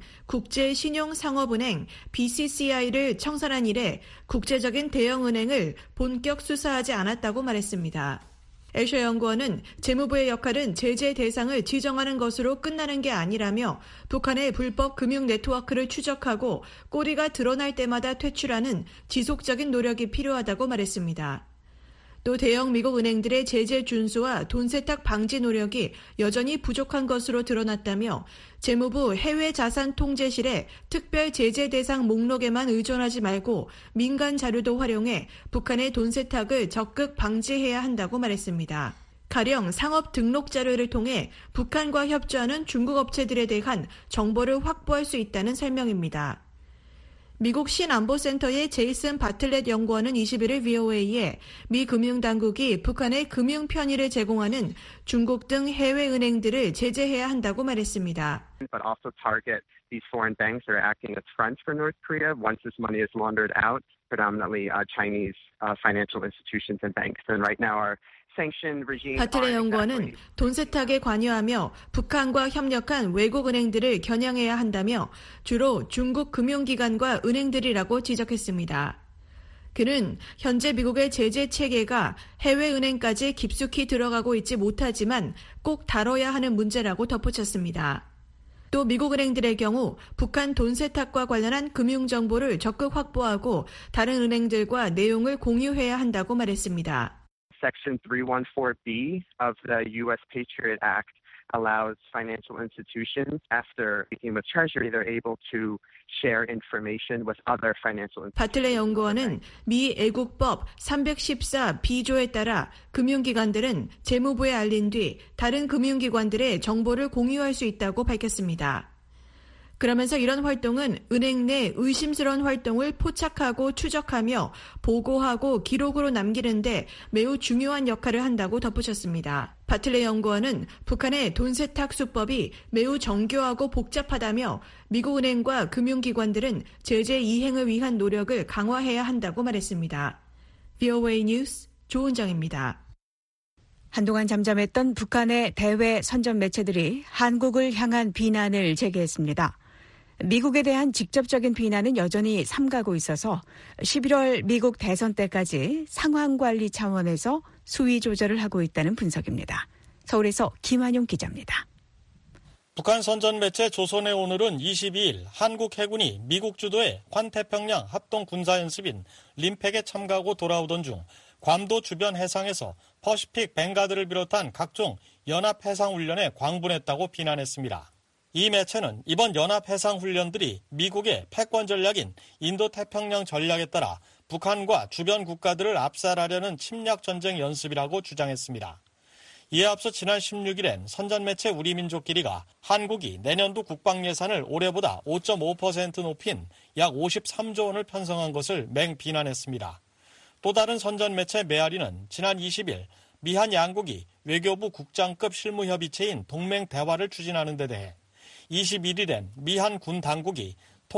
국제신용상업은행 비씨씨아이를 청산한 이래 국제적인 대형은행을 본격 수사하지 않았다고 말했습니다. 애셔 연구원은 재무부의 역할은 제재 대상을 지정하는 것으로 끝나는 게 아니라며 북한의 불법 금융 네트워크를 추적하고 꼬리가 드러날 때마다 퇴출하는 지속적인 노력이 필요하다고 말했습니다. 또 대형 미국 은행들의 제재 준수와 돈 세탁 방지 노력이 여전히 부족한 것으로 드러났다며 재무부 해외자산통제실의 특별 제재 대상 목록에만 의존하지 말고 민간 자료도 활용해 북한의 돈 세탁을 적극 방지해야 한다고 말했습니다. 가령 상업 등록 자료를 통해 북한과 협조하는 중국 업체들에 대한 정보를 확보할 수 있다는 설명입니다. 미국 신안보센터의 제이슨 바틀렛 연구원은 이십일 일 브이오에이에 미 금융당국이 북한의 금융 편의를 제공하는 중국 등 해외 은행들을 제재해야 한다고 말했습니다. But also target these foreign banks that are acting as fronts for North Korea once this money is laundered out, predominantly uh, Chinese uh, financial institutions and banks. And right now our 바틀렛 연구원은 돈 세탁에 관여하며 북한과 협력한 외국 은행들을 겨냥해야 한다며 주로 중국 금융기관과 은행들이라고 지적했습니다. 그는 현재 미국의 제재 체계가 해외 은행까지 깊숙이 들어가고 있지 못하지만 꼭 다뤄야 하는 문제라고 덧붙였습니다. 또 미국 은행들의 경우 북한 돈 세탁과 관련한 금융 정보를 적극 확보하고 다른 은행들과 내용을 공유해야 한다고 말했습니다. Section three fourteen B of the U S Patriot Act allows financial institutions, after speaking with Treasury, they're able to share information with other financial institutions. 바틀렛 연구원은 미 애국법 삼백십사 B조에 따라 금융기관들은 재무부에 알린 뒤 다른 금융기관들의 정보를 공유할 수 있다고 밝혔습니다. 그러면서 이런 활동은 은행 내 의심스러운 활동을 포착하고 추적하며 보고하고 기록으로 남기는데 매우 중요한 역할을 한다고 덧붙였습니다. 바틀렛 연구원은 북한의 돈 세탁 수법이 매우 정교하고 복잡하다며 미국 은행과 금융기관들은 제재 이행을 위한 노력을 강화해야 한다고 말했습니다. 브이오에이 뉴스 조은정입니다. 한동안 잠잠했던 북한의 대외 선전 매체들이 한국을 향한 비난을 제기했습니다. 미국에 대한 직접적인 비난은 여전히 삼가고 있어서 십일월 미국 대선 때까지 상황 관리 차원에서 수위 조절을 하고 있다는 분석입니다. 서울에서 김한용 기자입니다. 북한 선전 매체 조선의 오늘은 이십이일 한국 해군이 미국 주도의 환태평양 합동 군사연습인 림팩에 참가하고 돌아오던 중 괌도 주변 해상에서 퍼시픽 뱅가드를 비롯한 각종 연합해상훈련에 광분했다고 비난했습니다. 이 매체는 이번 연합해상훈련들이 미국의 패권 전략인 인도태평양 전략에 따라 북한과 주변 국가들을 압살하려는 침략전쟁 연습이라고 주장했습니다. 이에 앞서 지난 십육일엔 선전매체 우리민족끼리가 한국이 내년도 국방 예산을 올해보다 오 점 오 퍼센트 높인 약 오십삼조 원을 편성한 것을 맹비난했습니다. 또 다른 선전매체 메아리는 지난 이십일 미한 양국이 외교부 국장급 실무협의체인 동맹대화를 추진하는 데 대해 이십일일엔 미한 군 당국이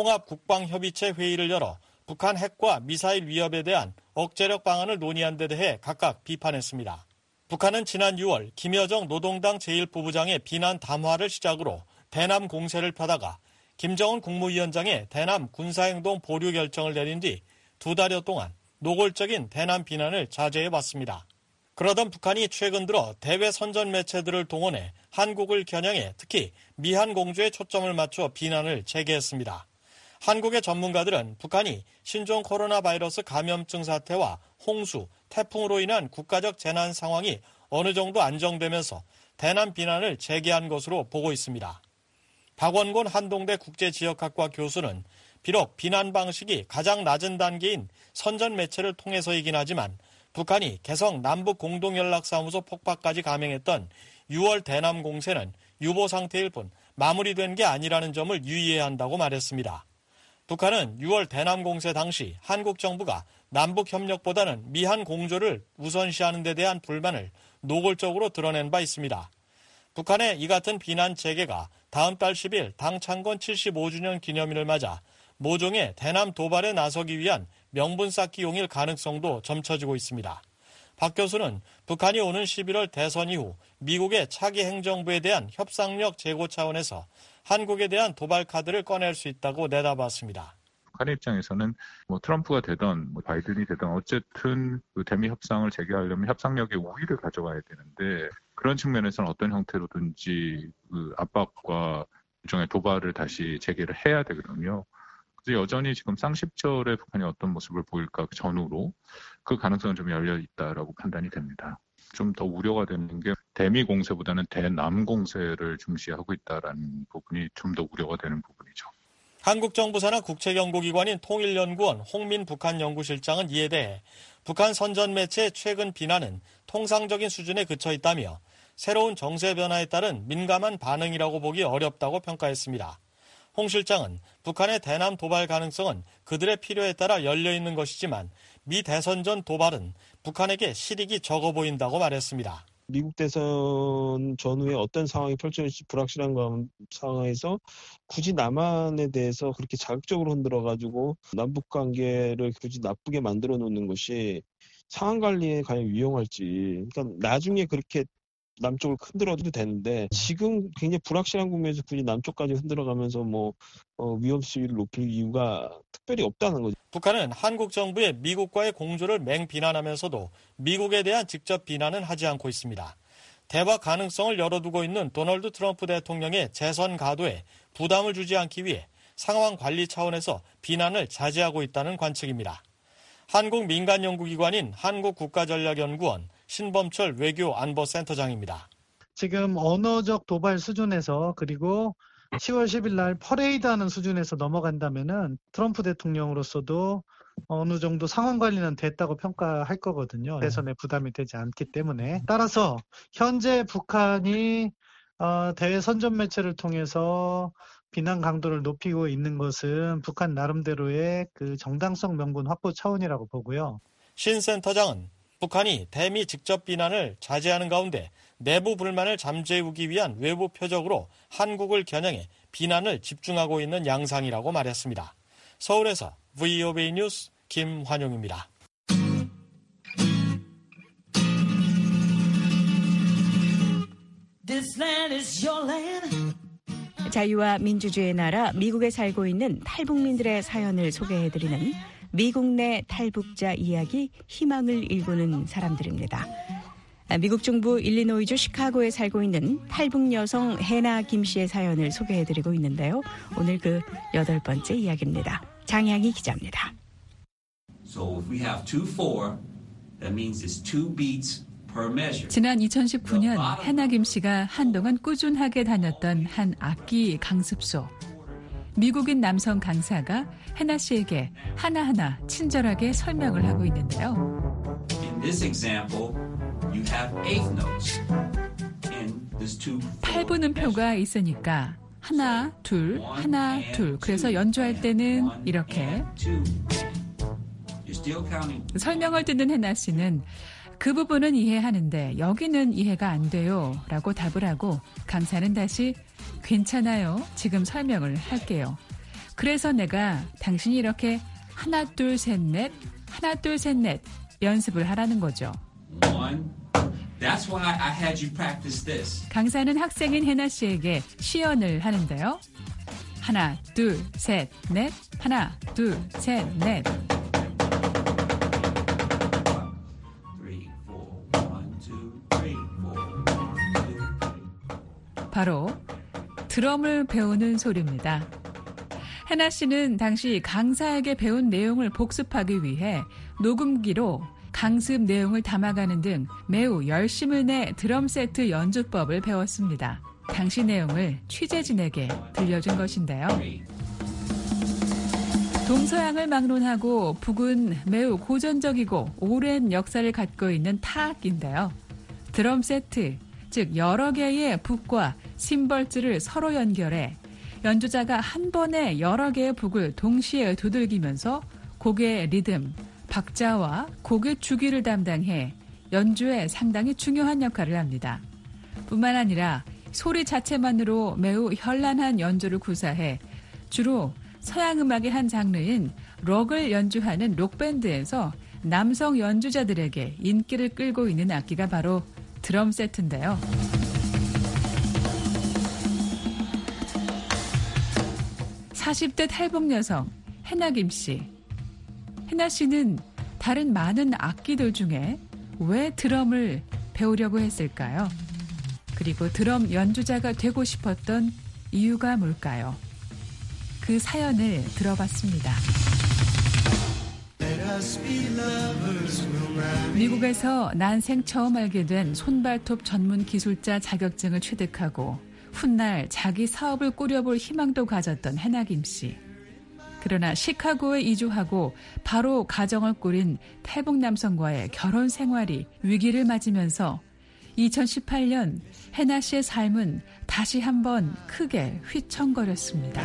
통합국방협의체 회의를 열어 북한 핵과 미사일 위협에 대한 억제력 방안을 논의한 데 대해 각각 비판했습니다. 북한은 지난 유월 김여정 노동당 제일 부부장의 비난 담화를 시작으로 대남 공세를 펴다가 김정은 국무위원장의 대남 군사행동 보류 결정을 내린 뒤 두 달여 동안 노골적인 대남 비난을 자제해왔습니다. 그러던 북한이 최근 들어 대외 선전 매체들을 동원해 한국을 겨냥해 특히 미한 공주에 초점을 맞춰 비난을 재개했습니다. 한국의 전문가들은 북한이 신종 코로나 바이러스 감염증 사태와 홍수, 태풍으로 인한 국가적 재난 상황이 어느 정도 안정되면서 대남 비난을 재개한 것으로 보고 있습니다. 박원곤 한동대 국제지역학과 교수는 비록 비난 방식이 가장 낮은 단계인 선전 매체를 통해서이긴 하지만 북한이 개성 남북공동연락사무소 폭파까지 감행했던 유월 대남 공세는 유보 상태일 뿐 마무리된 게 아니라는 점을 유의해야 한다고 말했습니다. 북한은 유월 대남 공세 당시 한국 정부가 남북 협력보다는 미한 공조를 우선시하는 데 대한 불만을 노골적으로 드러낸 바 있습니다. 북한의 이 같은 비난 재개가 다음 달 십일 당 창건 칠십오주년 기념일을 맞아 모종의 대남 도발에 나서기 위한 명분 쌓기용일 가능성도 점쳐지고 있습니다. 박 교수는 북한이 오는 십일월 대선 이후 미국의 차기 행정부에 대한 협상력 제고 차원에서 한국에 대한 도발 카드를 꺼낼 수 있다고 내다봤습니다. 북한의 입장에서는 뭐 트럼프가 되던 뭐 바이든이 되던 어쨌든 그 대미 협상을 재개하려면 협상력의 우위를 가져가야 되는데 그런 측면에서는 어떤 형태로든지 그 압박과 일종의 도발을 다시 재개를 해야 되거든요. 그래서 여전히 지금 쌍십절에 북한이 어떤 모습을 보일까 그 전후로 그 가능성은 좀 열려 있다라고 판단이 됩니다. 좀 더 우려가 되는 게 대미 공세보다는 대남 공세를 중시하고 있다라는 부분이 좀 더 우려가 되는 부분이죠. 한국 정부 산하 국책연구기관인 통일연구원 홍민 북한연구실장은 이에 대해 북한 선전 매체의 최근 비난은 통상적인 수준에 그쳐 있다며 새로운 정세 변화에 따른 민감한 반응이라고 보기 어렵다고 평가했습니다. 홍 실장은 북한의 대남 도발 가능성은 그들의 필요에 따라 열려 있는 것이지만 미 대선 전 도발은 북한에게 실익이 적어 보인다고 말했습니다. 미국 대선 전후에 어떤 상황이 펼쳐질지 불확실한 상황에서 굳이 남한에 대해서 그렇게 자극적으로 흔들어가지고 남북 관계를 굳이 나쁘게 만들어 놓는 것이 상황 관리에 과연 유용할지. 그러니까 나중에 그렇게 남쪽을 흔들어도 되는데 지금 굉장히 불확실한 국면에서 굳이 남쪽까지 흔들어가면서 뭐 어, 위험 수위를 높일 이유가 특별히 없다는 거죠. 북한은 한국 정부의 미국과의 공조를 맹비난하면서도 미국에 대한 직접 비난은 하지 않고 있습니다. 대화 가능성을 열어두고 있는 도널드 트럼프 대통령의 재선 가도에 부담을 주지 않기 위해 상황 관리 차원에서 비난을 자제하고 있다는 관측입니다. 한국 민간연구기관인 한국국가전략연구원 신범철 외교안보센터장입니다. 지금 언어적 도발 수준에서 그리고 시월 십일 날 퍼레이드하는 수준에서 넘어간다면은 트럼프 대통령으로서도 어느 정도 상황 관리는 됐다고 평가할 거거든요. 대선에 부담이 되지 않기 때문에. 따라서 현재 북한이 어, 대외 선전 매체를 통해서 비난 강도를 높이고 있는 것은 북한 나름대로의 그 정당성 명분 확보 차원이라고 보고요. 신 센터장은 북한이 대미 직접 비난을 자제하는 가운데 내부 불만을 잠재우기 위한 외부 표적으로 한국을 겨냥해 비난을 집중하고 있는 양상이라고 말했습니다. 서울에서 브이오비 뉴스 김환용입니다. 자유와 민주주의의 나라 미국에 살고 있는 탈북민들의 사연을 소개해드리는 미국 내 탈북자 이야기 희망을 일구는 사람들입니다. 미국 중부 일리노이주 시카고에 살고 있는 탈북 여성 해나 김 씨의 사연을 소개해드리고 있는데요. 오늘 그 여덟 번째 이야기입니다. 장향희 기자입니다. So if we have two four, that means it's two beats per measure. 지난 이천십구 년 해나 김 씨가 한동안 꾸준하게 다녔던 한 악기 강습소. 미국인 남성 강사가 해나 씨에게 하나하나 친절하게 설명을 하고 있는데요. In this example, you have eighth notes. And there's two. 팔 분음표가 있으니까 하나, 둘, 하나, 둘. 그래서 연주할 때는 이렇게. 설명을 듣는 해나 씨는 그 부분은 이해하는데 여기는 이해가 안 돼요 라고 답을 하고 강사는 다시 괜찮아요. 지금 설명을 할게요. 그래서 내가 당신이 이렇게 하나 둘 셋 넷 하나 둘 셋 넷 연습을 하라는 거죠. That's why I had you practice this. 강사는 학생인 해나 씨에게 시연을 하는데요. 하나 둘 셋 넷 하나 둘 셋 넷 바로 드럼을 배우는 소리입니다. 해나 씨는 당시 강사에게 배운 내용을 복습하기 위해 녹음기로 강습 내용을 담아가는 등 매우 열심을 내 드럼 세트 연주법을 배웠습니다. 당시 내용을 취재진에게 들려준 것인데요. 동서양을 막론하고 북은 매우 고전적이고 오랜 역사를 갖고 있는 타악기인데요. 드럼 세트, 즉 여러 개의 북과 심벌즈를 서로 연결해 연주자가 한 번에 여러 개의 북을 동시에 두들기면서 곡의 리듬, 박자와 곡의 주기를 담당해 연주에 상당히 중요한 역할을 합니다. 뿐만 아니라 소리 자체만으로 매우 현란한 연주를 구사해 주로 서양 음악의 한 장르인 록을 연주하는 록밴드에서 남성 연주자들에게 인기를 끌고 있는 악기가 바로 드럼 세트인데요. 사십 대 탈북 여성 해나김 씨. 해나 씨는 다른 많은 악기들 중에 왜 드럼을 배우려고 했을까요? 그리고 드럼 연주자가 되고 싶었던 이유가 뭘까요? 그 사연을 들어봤습니다. 미국에서 난생 처음 알게 된 손발톱 전문 기술자 자격증을 취득하고 훗날 자기 사업을 꾸려볼 희망도 가졌던 해나김 씨. 그러나 시카고에 이주하고 바로 가정을 꾸린 탈북 남성과의 결혼 생활이 위기를 맞으면서 이천십팔 년 해나 씨의 삶은 다시 한번 크게 휘청거렸습니다.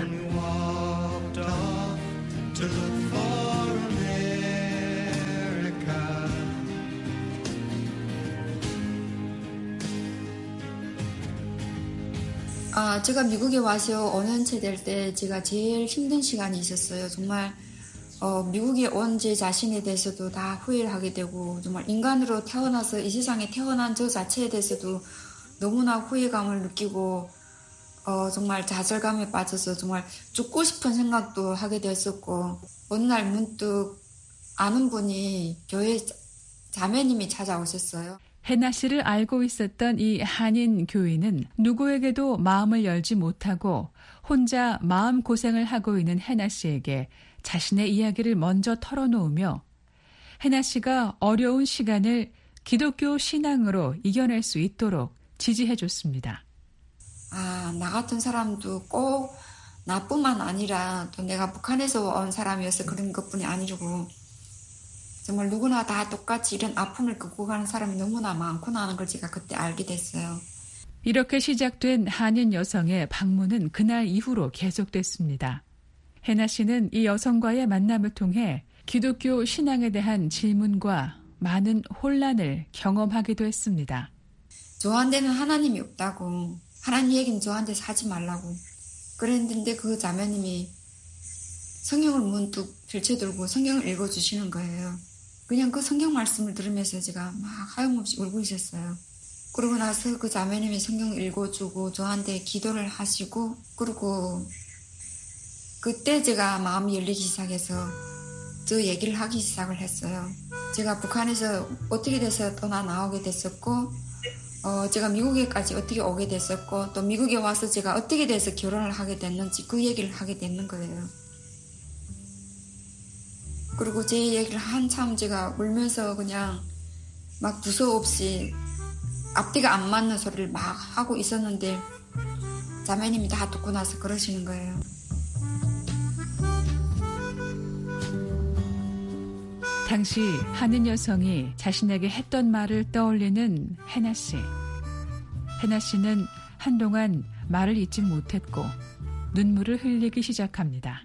아, 제가 미국에 와서 오 년째 될 때 제가 제일 힘든 시간이 있었어요. 정말 어, 미국에 온 제 자신에 대해서도 다 후회를 하게 되고 정말 인간으로 태어나서 이 세상에 태어난 저 자체에 대해서도 너무나 후회감을 느끼고 어, 정말 좌절감에 빠져서 정말 죽고 싶은 생각도 하게 되었었고 어느 날 문득 아는 분이 교회 자매님이 찾아오셨어요. 해나 씨를 알고 있었던 이 한인 교인은 누구에게도 마음을 열지 못하고 혼자 마음고생을 하고 있는 해나 씨에게 자신의 이야기를 먼저 털어놓으며 해나 씨가 어려운 시간을 기독교 신앙으로 이겨낼 수 있도록 지지해줬습니다. 아, 나 같은 사람도 꼭 나뿐만 아니라 또 내가 북한에서 온 사람이어서 그런 것뿐이 아니고 정말 누구나 다 똑같이 이런 아픔을 겪고 가는 사람이 너무나 많구나 하는 걸 제가 그때 알게 됐어요. 이렇게 시작된 한인 여성의 방문은 그날 이후로 계속됐습니다. 해나 씨는 이 여성과의 만남을 통해 기독교 신앙에 대한 질문과 많은 혼란을 경험하기도 했습니다. 저한테는 하나님이 없다고, 하나님 얘기는 저한테 하지 말라고 그랬는데 그 자매님이 성경을 문득 펼쳐들고 성경을 읽어주시는 거예요. 그냥 그 성경 말씀을 들으면서 제가 막 하염없이 울고 있었어요. 그러고 나서 그 자매님이 성경을 읽어주고 저한테 기도를 하시고 그리고 그때 제가 마음이 열리기 시작해서 저 얘기를 하기 시작을 했어요. 제가 북한에서 어떻게 돼서 떠나 나오게 됐었고 어, 제가 미국에까지 어떻게 오게 됐었고 또 미국에 와서 제가 어떻게 돼서 결혼을 하게 됐는지 그 얘기를 하게 되는 거예요. 그리고 제 얘기를 한참 제가 울면서 그냥 막 두서 없이 앞뒤가 안 맞는 소리를 막 하고 있었는데 자매님이 다 듣고 나서 그러시는 거예요. 당시 한인 여성이 자신에게 했던 말을 떠올리는 해나 씨. 해나 씨는 한동안 말을 잇지 못했고 눈물을 흘리기 시작합니다.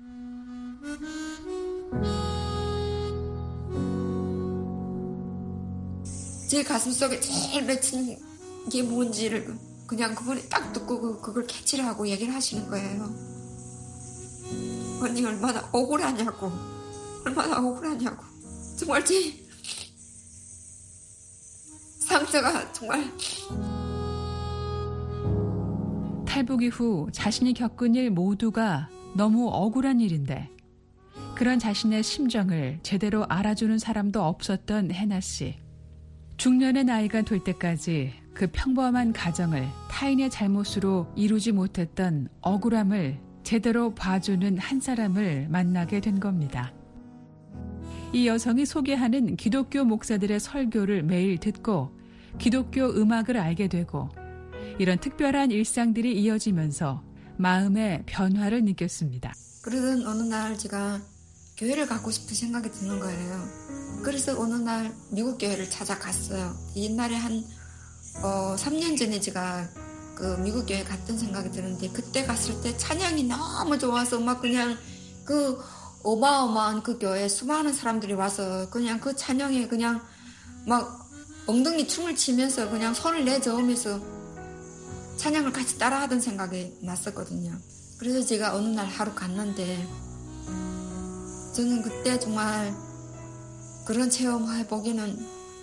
제 가슴속에 제일 맺힌 게 뭔지를 그냥 그분이 딱 듣고 그, 그걸 캐치를 하고 얘기를 하시는 거예요. 언니 얼마나 억울하냐고 얼마나 억울하냐고 정말 제 상처가 정말 탈북 이후 자신이 겪은 일 모두가 너무 억울한 일인데 그런 자신의 심정을 제대로 알아주는 사람도 없었던 해나 씨. 중년의 나이가 될 때까지 그 평범한 가정을 타인의 잘못으로 이루지 못했던 억울함을 제대로 봐주는 한 사람을 만나게 된 겁니다. 이 여성이 소개하는 기독교 목사들의 설교를 매일 듣고 기독교 음악을 알게 되고 이런 특별한 일상들이 이어지면서 마음의 변화를 느꼈습니다. 그러던 어느 날 제가 교회를 가고 싶은 생각이 드는 거예요. 그래서 어느 날 미국 교회를 찾아갔어요. 옛날에 한 어, 삼 년 전에 제가 그 미국 교회 갔던 생각이 드는데 그때 갔을 때 찬양이 너무 좋아서 막 그냥 그 어마어마한 그 교회에 수많은 사람들이 와서 그냥 그 찬양에 그냥 막 엉덩이 춤을 치면서 그냥 손을 내저으면서 찬양을 같이 따라하던 생각이 났었거든요. 그래서 제가 어느 날 하루 갔는데 저는 그때 정말 그런 체험 해보기는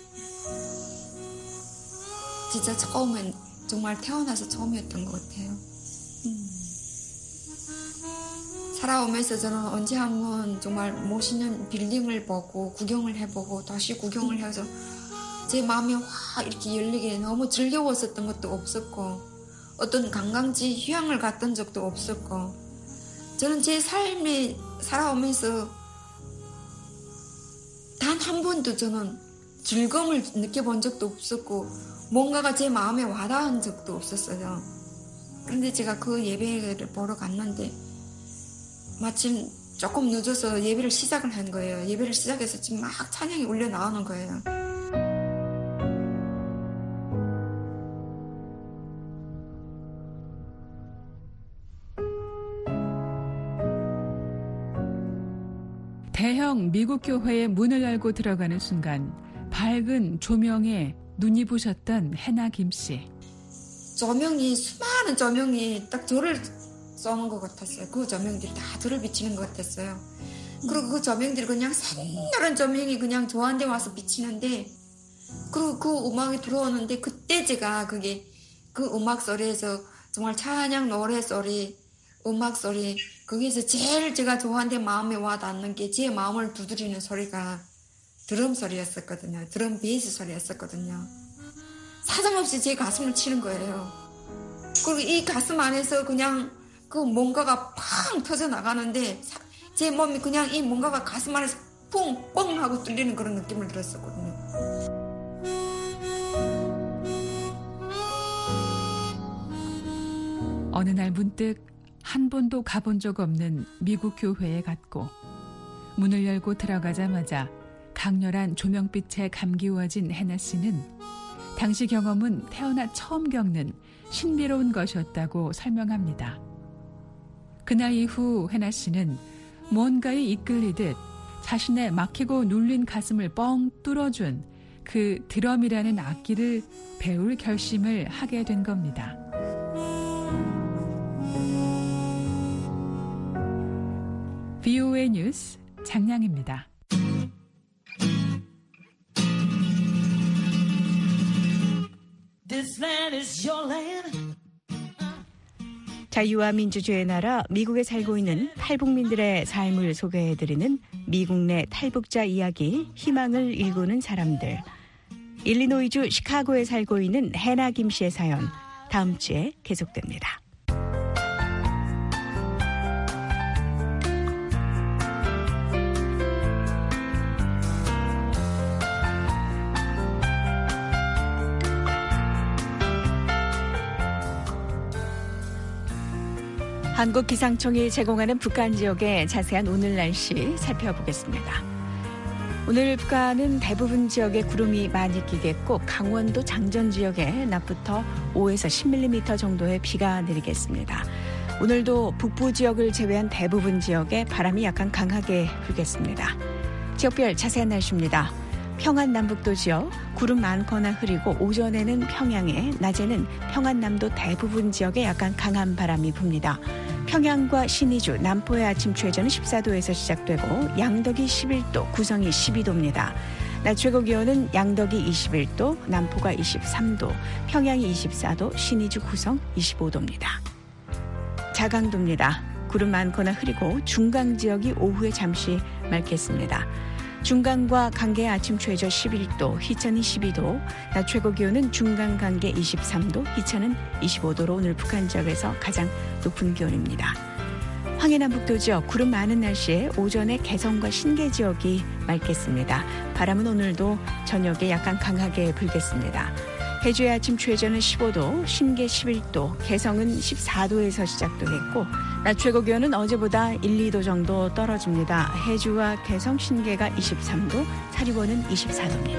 진짜 처음엔 정말 태어나서 처음이었던 것 같아요. 음. 살아오면서 저는 언제 한번 정말 멋있는 빌딩을 보고 구경을 해보고 다시 구경을 해서 제 마음이 확 이렇게 열리게 너무 즐거웠었던 것도 없었고 어떤 관광지 휴양을 갔던 적도 없었고 저는 제 삶에 살아오면서 단 한 번도 저는 즐거움을 느껴본 적도 없었고 뭔가가 제 마음에 와닿은 적도 없었어요. 그런데 제가 그 예배를 보러 갔는데 마침 조금 늦어서 예배를 시작을 한 거예요. 예배를 시작해서 지금 막 찬양이 울려 나오는 거예요. 대형 미국 교회의 문을 열고 들어가는 순간 밝은 조명에 눈이 부셨던 해나 김 씨. 조명이 수많은 조명이 딱 저를 쏘는 것 같았어요. 그 조명들이 다 저를 비치는 것 같았어요. 그리고 그 조명들이 그냥 새노란 조명이 그냥 저한테 와서 비치는데 그리고 그 음악이 들어오는데 그때 제가 그게 그 음악 소리에서 정말 찬양 노래 소리 음악 소리 거기에서 제일 제가 저한테 마음에 와닿는 게 제 마음을 두드리는 소리가 드럼 소리였었거든요. 드럼 베이스 소리였었거든요. 사정없이 제 가슴을 치는 거예요. 그리고 이 가슴 안에서 그냥 그 뭔가가 팡 터져 나가는데 제 몸이 그냥 이 뭔가가 가슴 안에서 뿡 뻥 하고 뚫리는 그런 느낌을 들었었거든요. 어느 날 문득 한 번도 가본 적 없는 미국 교회에 갔고 문을 열고 들어가자마자 강렬한 조명빛에 감기워진 해나 씨는 당시 경험은 태어나 처음 겪는 신비로운 것이었다고 설명합니다. 그날 이후 해나 씨는 뭔가에 이끌리듯 자신의 막히고 눌린 가슴을 뻥 뚫어준 그 드럼이라는 악기를 배울 결심을 하게 된 겁니다. 브이오에이 뉴스 장량입니다. 자유와 민주주의의 나라 미국에 살고 있는 탈북민들의 삶을 소개해드리는 미국 내 탈북자 이야기 희망을 일구는 사람들. 일리노이주 시카고에 살고 있는 해나 김 씨의 사연 다음 주에 계속됩니다. 한국기상청이 제공하는 북한 지역의 자세한 오늘 날씨 살펴보겠습니다. 오늘 북한은 대부분 지역에 구름이 많이 끼겠고 강원도 장전 지역에 낮부터 오에서 십 밀리미터 정도의 비가 내리겠습니다. 오늘도 북부 지역을 제외한 대부분 지역에 바람이 약간 강하게 불겠습니다. 지역별 자세한 날씨입니다. 평안 남북도 지역 구름 많거나 흐리고 오전에는 평양에 낮에는 평안남도 대부분 지역에 약간 강한 바람이 붑니다. 평양과 신의주, 남포의 아침 최저는 십사 도에서 시작되고 양덕이 십일 도, 구성이 십이 도입니다. 낮 최고 기온은 양덕이 이십일 도, 남포가 이십삼 도, 평양이 이십사 도, 신의주, 구성 이십오 도입니다. 자강도입니다. 구름 많거나 흐리고 중강 지역이 오후에 잠시 맑겠습니다. 중강과 강계의 아침 최저 십일 도, 희천이 십이 도, 낮 최고 기온은 중강 강계 이십삼 도, 희천은 이십오 도로 오늘 북한 지역에서 가장 높은 기온입니다. 황해남북도 지역 구름 많은 날씨에 오전에 개성과 신계 지역이 맑겠습니다. 바람은 오늘도 저녁에 약간 강하게 불겠습니다. 해주의 아침 최저는 십오 도, 신계 십일 도, 개성은 십사 도에서 시작되겠고 낮 최고 기온은 어제보다 일, 이 도 정도 떨어집니다. 해주와 개성, 신계가 이십삼 도, 사리원은 이십사 도입니다.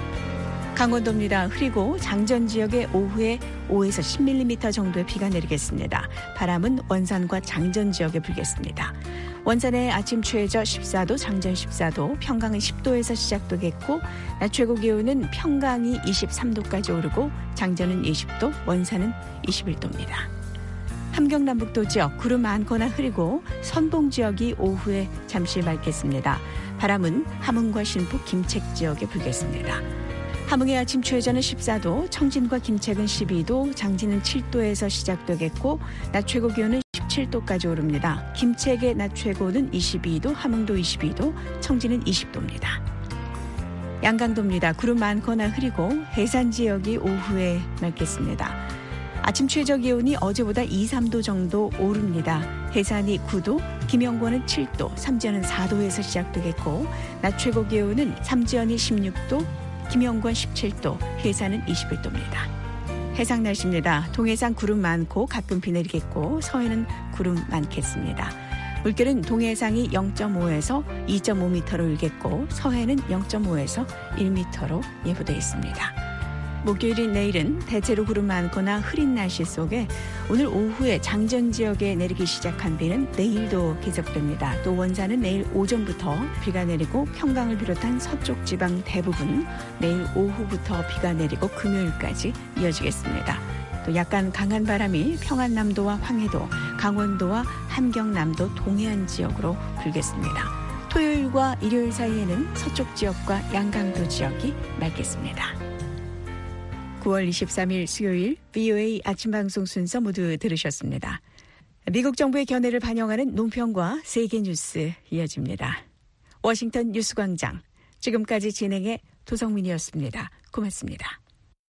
강원도입니다. 흐리고 장전 지역에 오후에 오에서 십 밀리미터 정도의 비가 내리겠습니다. 바람은 원산과 장전 지역에 불겠습니다. 원산의 아침 최저 십사 도, 장전 십사 도, 평강은 십 도에서 시작되겠고 낮 최고 기온은 평강이 이십삼 도까지 오르고 장전은 이십 도, 원산은 이십일 도입니다. 함경남북도 지역 구름 많거나 흐리고 선봉 지역이 오후에 잠시 맑겠습니다. 바람은 함흥과 신포, 김책 지역에 불겠습니다. 함흥의 아침 최저는 십사 도, 청진과 김책은 십이 도, 장진은 칠 도에서 시작되겠고 낮 최고 기온은 십칠 도까지 오릅니다. 김책의 낮 최고는 이십이 도, 함흥도 이십이 도, 청진은 이십 도입니다. 양강도입니다. 구름 많거나 흐리고 해산 지역이 오후에 맑겠습니다. 아침 최저 기온이 어제보다 이, 삼 도 정도 오릅니다. 해산이 구 도, 김영권은 칠 도, 삼지연은 사 도에서 시작되겠고 낮 최고 기온은 삼지연이 십육 도, 김영권 십칠 도, 해산은 이십일 도입니다. 해상 날씨입니다. 동해상 구름 많고 가끔 비 내리겠고 서해는 구름 많겠습니다. 물결은 동해상이 영 점 오에서 이 점 오 미터로 일겠고 서해는 영 점 오에서 일 미터로 예보되어 있습니다. 목요일인 내일은 대체로 구름 많거나 흐린 날씨 속에 오늘 오후에 장전 지역에 내리기 시작한 비는 내일도 계속됩니다. 또 원산은 내일 오전부터 비가 내리고 평강을 비롯한 서쪽 지방 대부분 내일 오후부터 비가 내리고 금요일까지 이어지겠습니다. 또 약간 강한 바람이 평안남도와 황해도, 강원도와 함경남도 동해안 지역으로 불겠습니다. 토요일과 일요일 사이에는 서쪽 지역과 양강도 지역이 맑겠습니다. 구월 이십삼일 수요일 브이오에이 아침방송 순서 모두 들으셨습니다. 미국 정부의 견해를 반영하는 논평과 세계 뉴스 이어집니다. 워싱턴 뉴스광장, 지금까지 진행의 도성민이었습니다. 고맙습니다.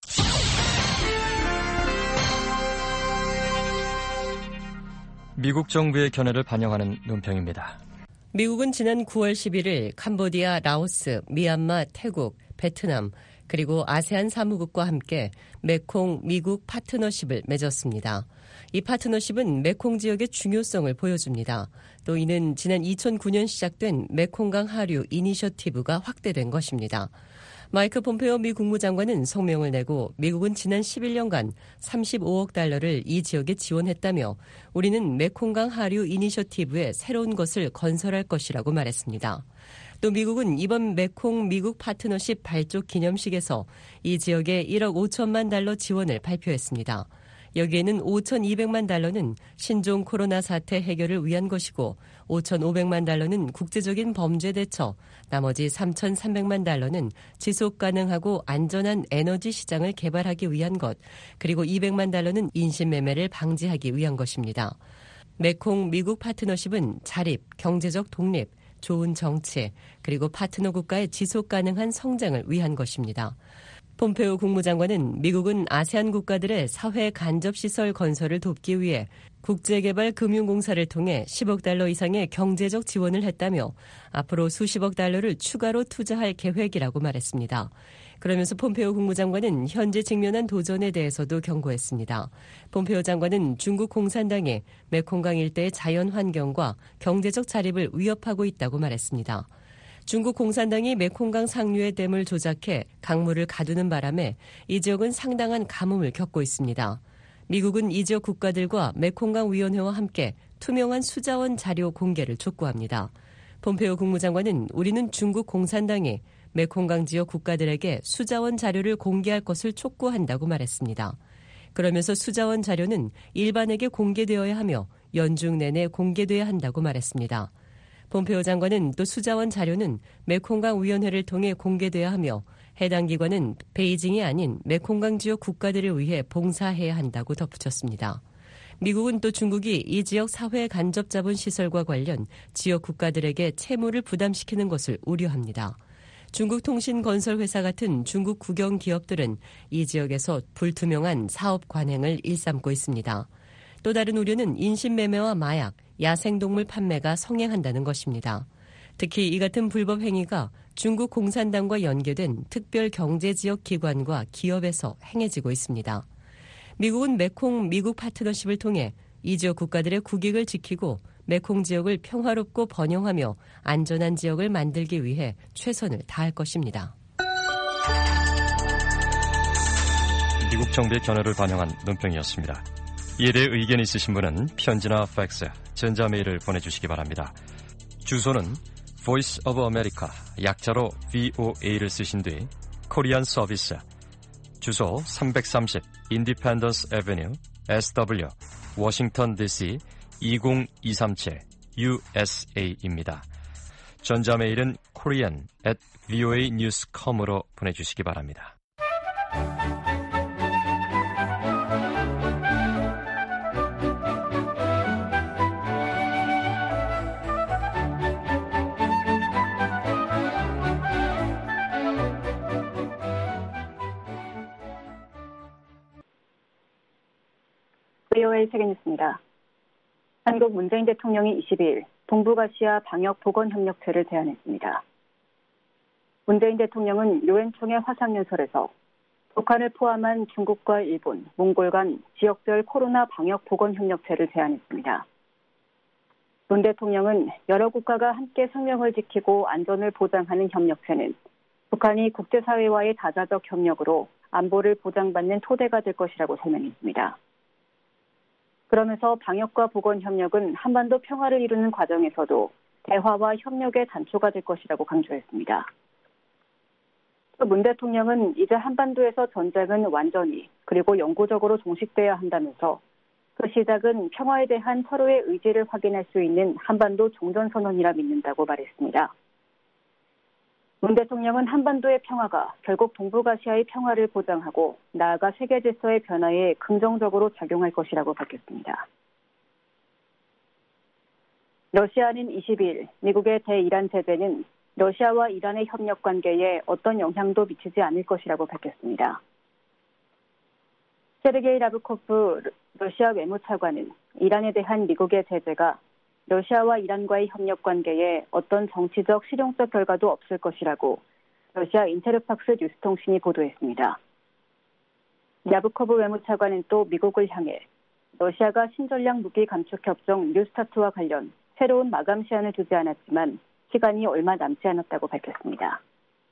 미국 정부의 견해를 반영하는 논평입니다. 미국은 지난 구월 십일일 캄보디아, 라오스, 미얀마, 태국, 베트남, 그리고 아세안 사무국과 함께 메콩 미국 파트너십을 맺었습니다. 이 파트너십은 메콩 지역의 중요성을 보여줍니다. 또 이는 지난 이천구년 시작된 메콩강 하류 이니셔티브가 확대된 것입니다. 마이크 폼페오 미 국무장관은 성명을 내고 미국은 지난 십일 년간 삼십오억 달러를 이 지역에 지원했다며 우리는 메콩강 하류 이니셔티브에 새로운 것을 건설할 것이라고 말했습니다. 또 미국은 이번 메콩 미국 파트너십 발족 기념식에서 이 지역에 일억 오천만 달러 지원을 발표했습니다. 여기에는 오천이백만 달러는 신종 코로나 사태 해결을 위한 것이고 오천오백만 달러는 국제적인 범죄 대처, 나머지 삼천삼백만 달러는 지속 가능하고 안전한 에너지 시장을 개발하기 위한 것, 그리고 이백만 달러는 인신매매를 방지하기 위한 것입니다. 메콩 미국 파트너십은 자립, 경제적 독립, 좋은 정치, 그리고 파트너 국가의 지속 가능한 성장을 위한 것입니다. 폼페오 국무장관은 미국은 아세안 국가들의 사회 간접시설 건설을 돕기 위해 국제개발금융공사를 통해 십억 달러 이상의 경제적 지원을 했다며 앞으로 수십억 달러를 추가로 투자할 계획이라고 말했습니다. 그러면서 폼페오 국무장관은 현재 직면한 도전에 대해서도 경고했습니다. 폼페오 장관은 중국 공산당이 메콩강 일대의 자연 환경과 경제적 자립을 위협하고 있다고 말했습니다. 중국 공산당이 메콩강 상류의 댐을 조작해 강물을 가두는 바람에 이 지역은 상당한 가뭄을 겪고 있습니다. 미국은 이 지역 국가들과 메콩강 위원회와 함께 투명한 수자원 자료 공개를 촉구합니다. 폼페오 국무장관은 우리는 중국 공산당이 메콩강 지역 국가들에게 수자원 자료를 공개할 것을 촉구한다고 말했습니다. 그러면서 수자원 자료는 일반에게 공개되어야 하며 연중 내내 공개돼야 한다고 말했습니다. 폼페오 장관은 또 수자원 자료는 메콩강 위원회를 통해 공개돼야 하며 해당 기관은 베이징이 아닌 메콩강 지역 국가들을 위해 봉사해야 한다고 덧붙였습니다. 미국은 또 중국이 이 지역 사회 간접 자본 시설과 관련 지역 국가들에게 채무를 부담시키는 것을 우려합니다. 중국 통신건설회사 같은 중국 국영 기업들은 이 지역에서 불투명한 사업 관행을 일삼고 있습니다. 또 다른 우려는 인신매매와 마약, 야생동물 판매가 성행한다는 것입니다. 특히 이 같은 불법 행위가 중국 공산당과 연계된 특별경제지역 기관과 기업에서 행해지고 있습니다. 미국은 메콩 미국 파트너십을 통해 이 지역 국가들의 국익을 지키고 메콩 지역을 평화롭고 번영하며 안전한 지역을 만들기 위해 최선을 다할 것입니다. 미국 정부의 견해를 반영한 논평이었습니다. 이에 대해 의견 있으신 분은 편지나 팩스, 전자메일을 보내주시기 바랍니다. 주소는 Voice of America, 약자로 브이오에이를 쓰신 뒤 코리안 서비스, 주소 삼백삼십 Independence Avenue, 에스더블유, 워싱턴 디씨 이공이삼칠 유에스에이입니다. 전자메일은 korean at voa news dot com으로 보내주시기 바랍니다. 브이오에이 세계뉴스입니다. 한국 문재인 대통령이 이십일 동북아시아 방역보건협력체를 제안했습니다. 문재인 대통령은 유엔 총회 화상연설에서 북한을 포함한 중국과 일본, 몽골 간 지역별 코로나 방역보건협력체를 제안했습니다. 문 대통령은 여러 국가가 함께 생명을 지키고 안전을 보장하는 협력체는 북한이 국제사회와의 다자적 협력으로 안보를 보장받는 토대가 될 것이라고 설명했습니다. 그러면서 방역과 보건협력은 한반도 평화를 이루는 과정에서도 대화와 협력의 단초가 될 것이라고 강조했습니다. 또 문 대통령은 이제 한반도에서 전쟁은 완전히 그리고 영구적으로 종식돼야 한다면서 그 시작은 평화에 대한 서로의 의지를 확인할 수 있는 한반도 종전선언이라 믿는다고 말했습니다. 문 대통령은 한반도의 평화가 결국 동북아시아의 평화를 보장하고 나아가 세계 질서의 변화에 긍정적으로 작용할 것이라고 밝혔습니다. 러시아는 이십일 미국의 대이란 제재는 러시아와 이란의 협력 관계에 어떤 영향도 미치지 않을 것이라고 밝혔습니다. 세르게이 라브코프 러시아 외무차관은 이란에 대한 미국의 제재가 러시아와 이란과의 협력 관계에 어떤 정치적 실용적 결과도 없을 것이라고 러시아 인테르팍스 뉴스통신이 보도했습니다. 야브코브 외무차관은 또 미국을 향해 러시아가 신전략 무기 감축 협정 뉴스타트와 관련 새로운 마감 시한을 두지 않았지만 시간이 얼마 남지 않았다고 밝혔습니다.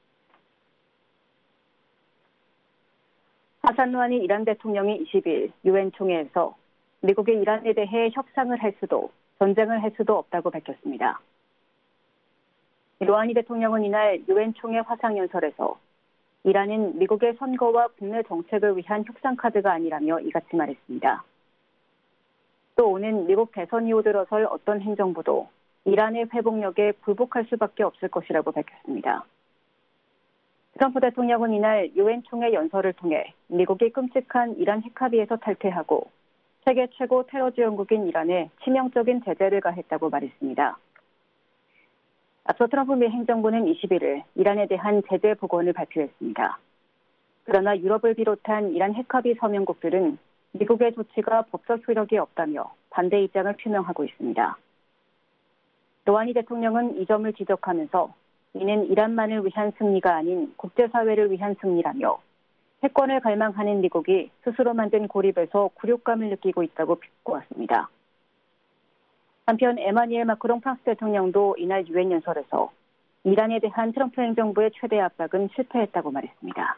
하산 루하니 이란 대통령이 이십일 유엔 총회에서 미국이 이란에 대해 협상을 할 수도 전쟁을 할 수도 없다고 밝혔습니다. 루하니 대통령은 이날 유엔 총회 화상연설에서 이란은 미국의 선거와 국내 정책을 위한 협상 카드가 아니라며 이같이 말했습니다. 또 오는 미국 대선 이후 들어설 어떤 행정부도 이란의 회복력에 굴복할 수밖에 없을 것이라고 밝혔습니다. 트럼프 대통령은 이날 유엔 총회 연설을 통해 미국이 끔찍한 이란 핵합의에서 탈퇴하고 세계 최고 테러 지원국인 이란에 치명적인 제재를 가했다고 말했습니다. 앞서 트럼프 미 행정부는 이십일일 이란에 대한 제재 복원을 발표했습니다. 그러나 유럽을 비롯한 이란 핵합의 서명국들은 미국의 조치가 법적 효력이 없다며 반대 입장을 표명하고 있습니다. 루하니 대통령은 이 점을 지적하면서 이는 이란만을 위한 승리가 아닌 국제사회를 위한 승리라며 패권을 갈망하는 미국이 스스로 만든 고립에서 굴욕감을 느끼고 있다고 비꼬았습니다. 한편 에마니엘 마크롱 프랑스 대통령도 이날 유엔 연설에서 이란에 대한 트럼프 행정부의 최대 압박은 실패했다고 말했습니다.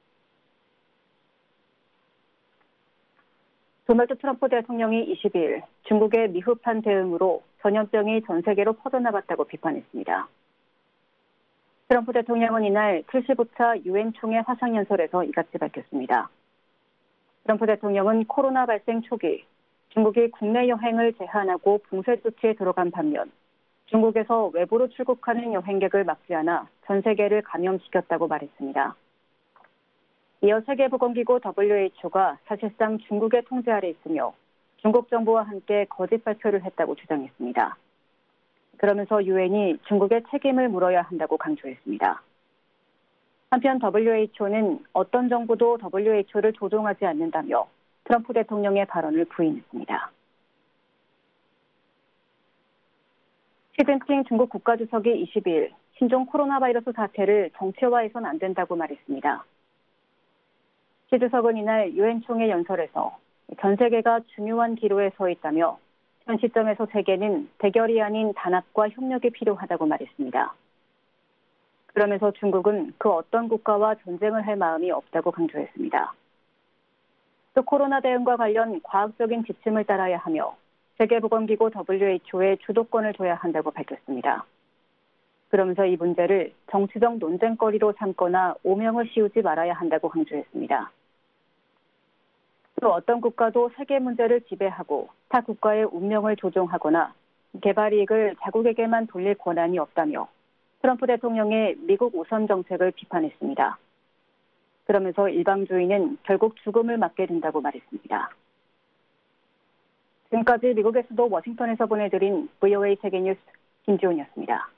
도널드 트럼프 대통령이 이십일 중국의 미흡한 대응으로 전염병이 전 세계로 퍼져나갔다고 비판했습니다. 트럼프 대통령은 이날 칠십오 차 유엔 총회 화상연설에서 이같이 밝혔습니다. 트럼프 대통령은 코로나 발생 초기 중국이 국내 여행을 제한하고 봉쇄 조치에 들어간 반면 중국에서 외부로 출국하는 여행객을 막지 않아 전 세계를 감염시켰다고 말했습니다. 이어 세계보건기구 더블유에이치오가 사실상 중국의 통제 아래 있으며 중국 정부와 함께 거짓 발표를 했다고 주장했습니다. 그러면서 유엔이 중국의 책임을 물어야 한다고 강조했습니다. 한편 더블유에이치오는 어떤 정부도 더블유에이치오를 조종하지 않는다며 트럼프 대통령의 발언을 부인했습니다. 시진핑 중국 국가주석이 이십일 신종 코로나 바이러스 사태를 정치화해서는 안 된다고 말했습니다. 시 주석은 이날 유엔 총회 연설에서 전 세계가 중요한 기로에 서 있다며 현 시점에서 세계는 대결이 아닌 단합과 협력이 필요하다고 말했습니다. 그러면서 중국은 그 어떤 국가와 전쟁을 할 마음이 없다고 강조했습니다. 또 코로나 대응과 관련 과학적인 지침을 따라야 하며 세계보건기구 더블유에이치오에 주도권을 줘야 한다고 밝혔습니다. 그러면서 이 문제를 정치적 논쟁거리로 삼거나 오명을 씌우지 말아야 한다고 강조했습니다. 또 어떤 국가도 세계 문제를 지배하고 타 국가의 운명을 조종하거나 개발 이익을 자국에게만 돌릴 권한이 없다며 트럼프 대통령의 미국 우선 정책을 비판했습니다. 그러면서 일방주의는 결국 죽음을 맞게 된다고 말했습니다. 지금까지 미국의 수도 워싱턴에서 보내드린 브이오에이 세계뉴스 김지훈이었습니다.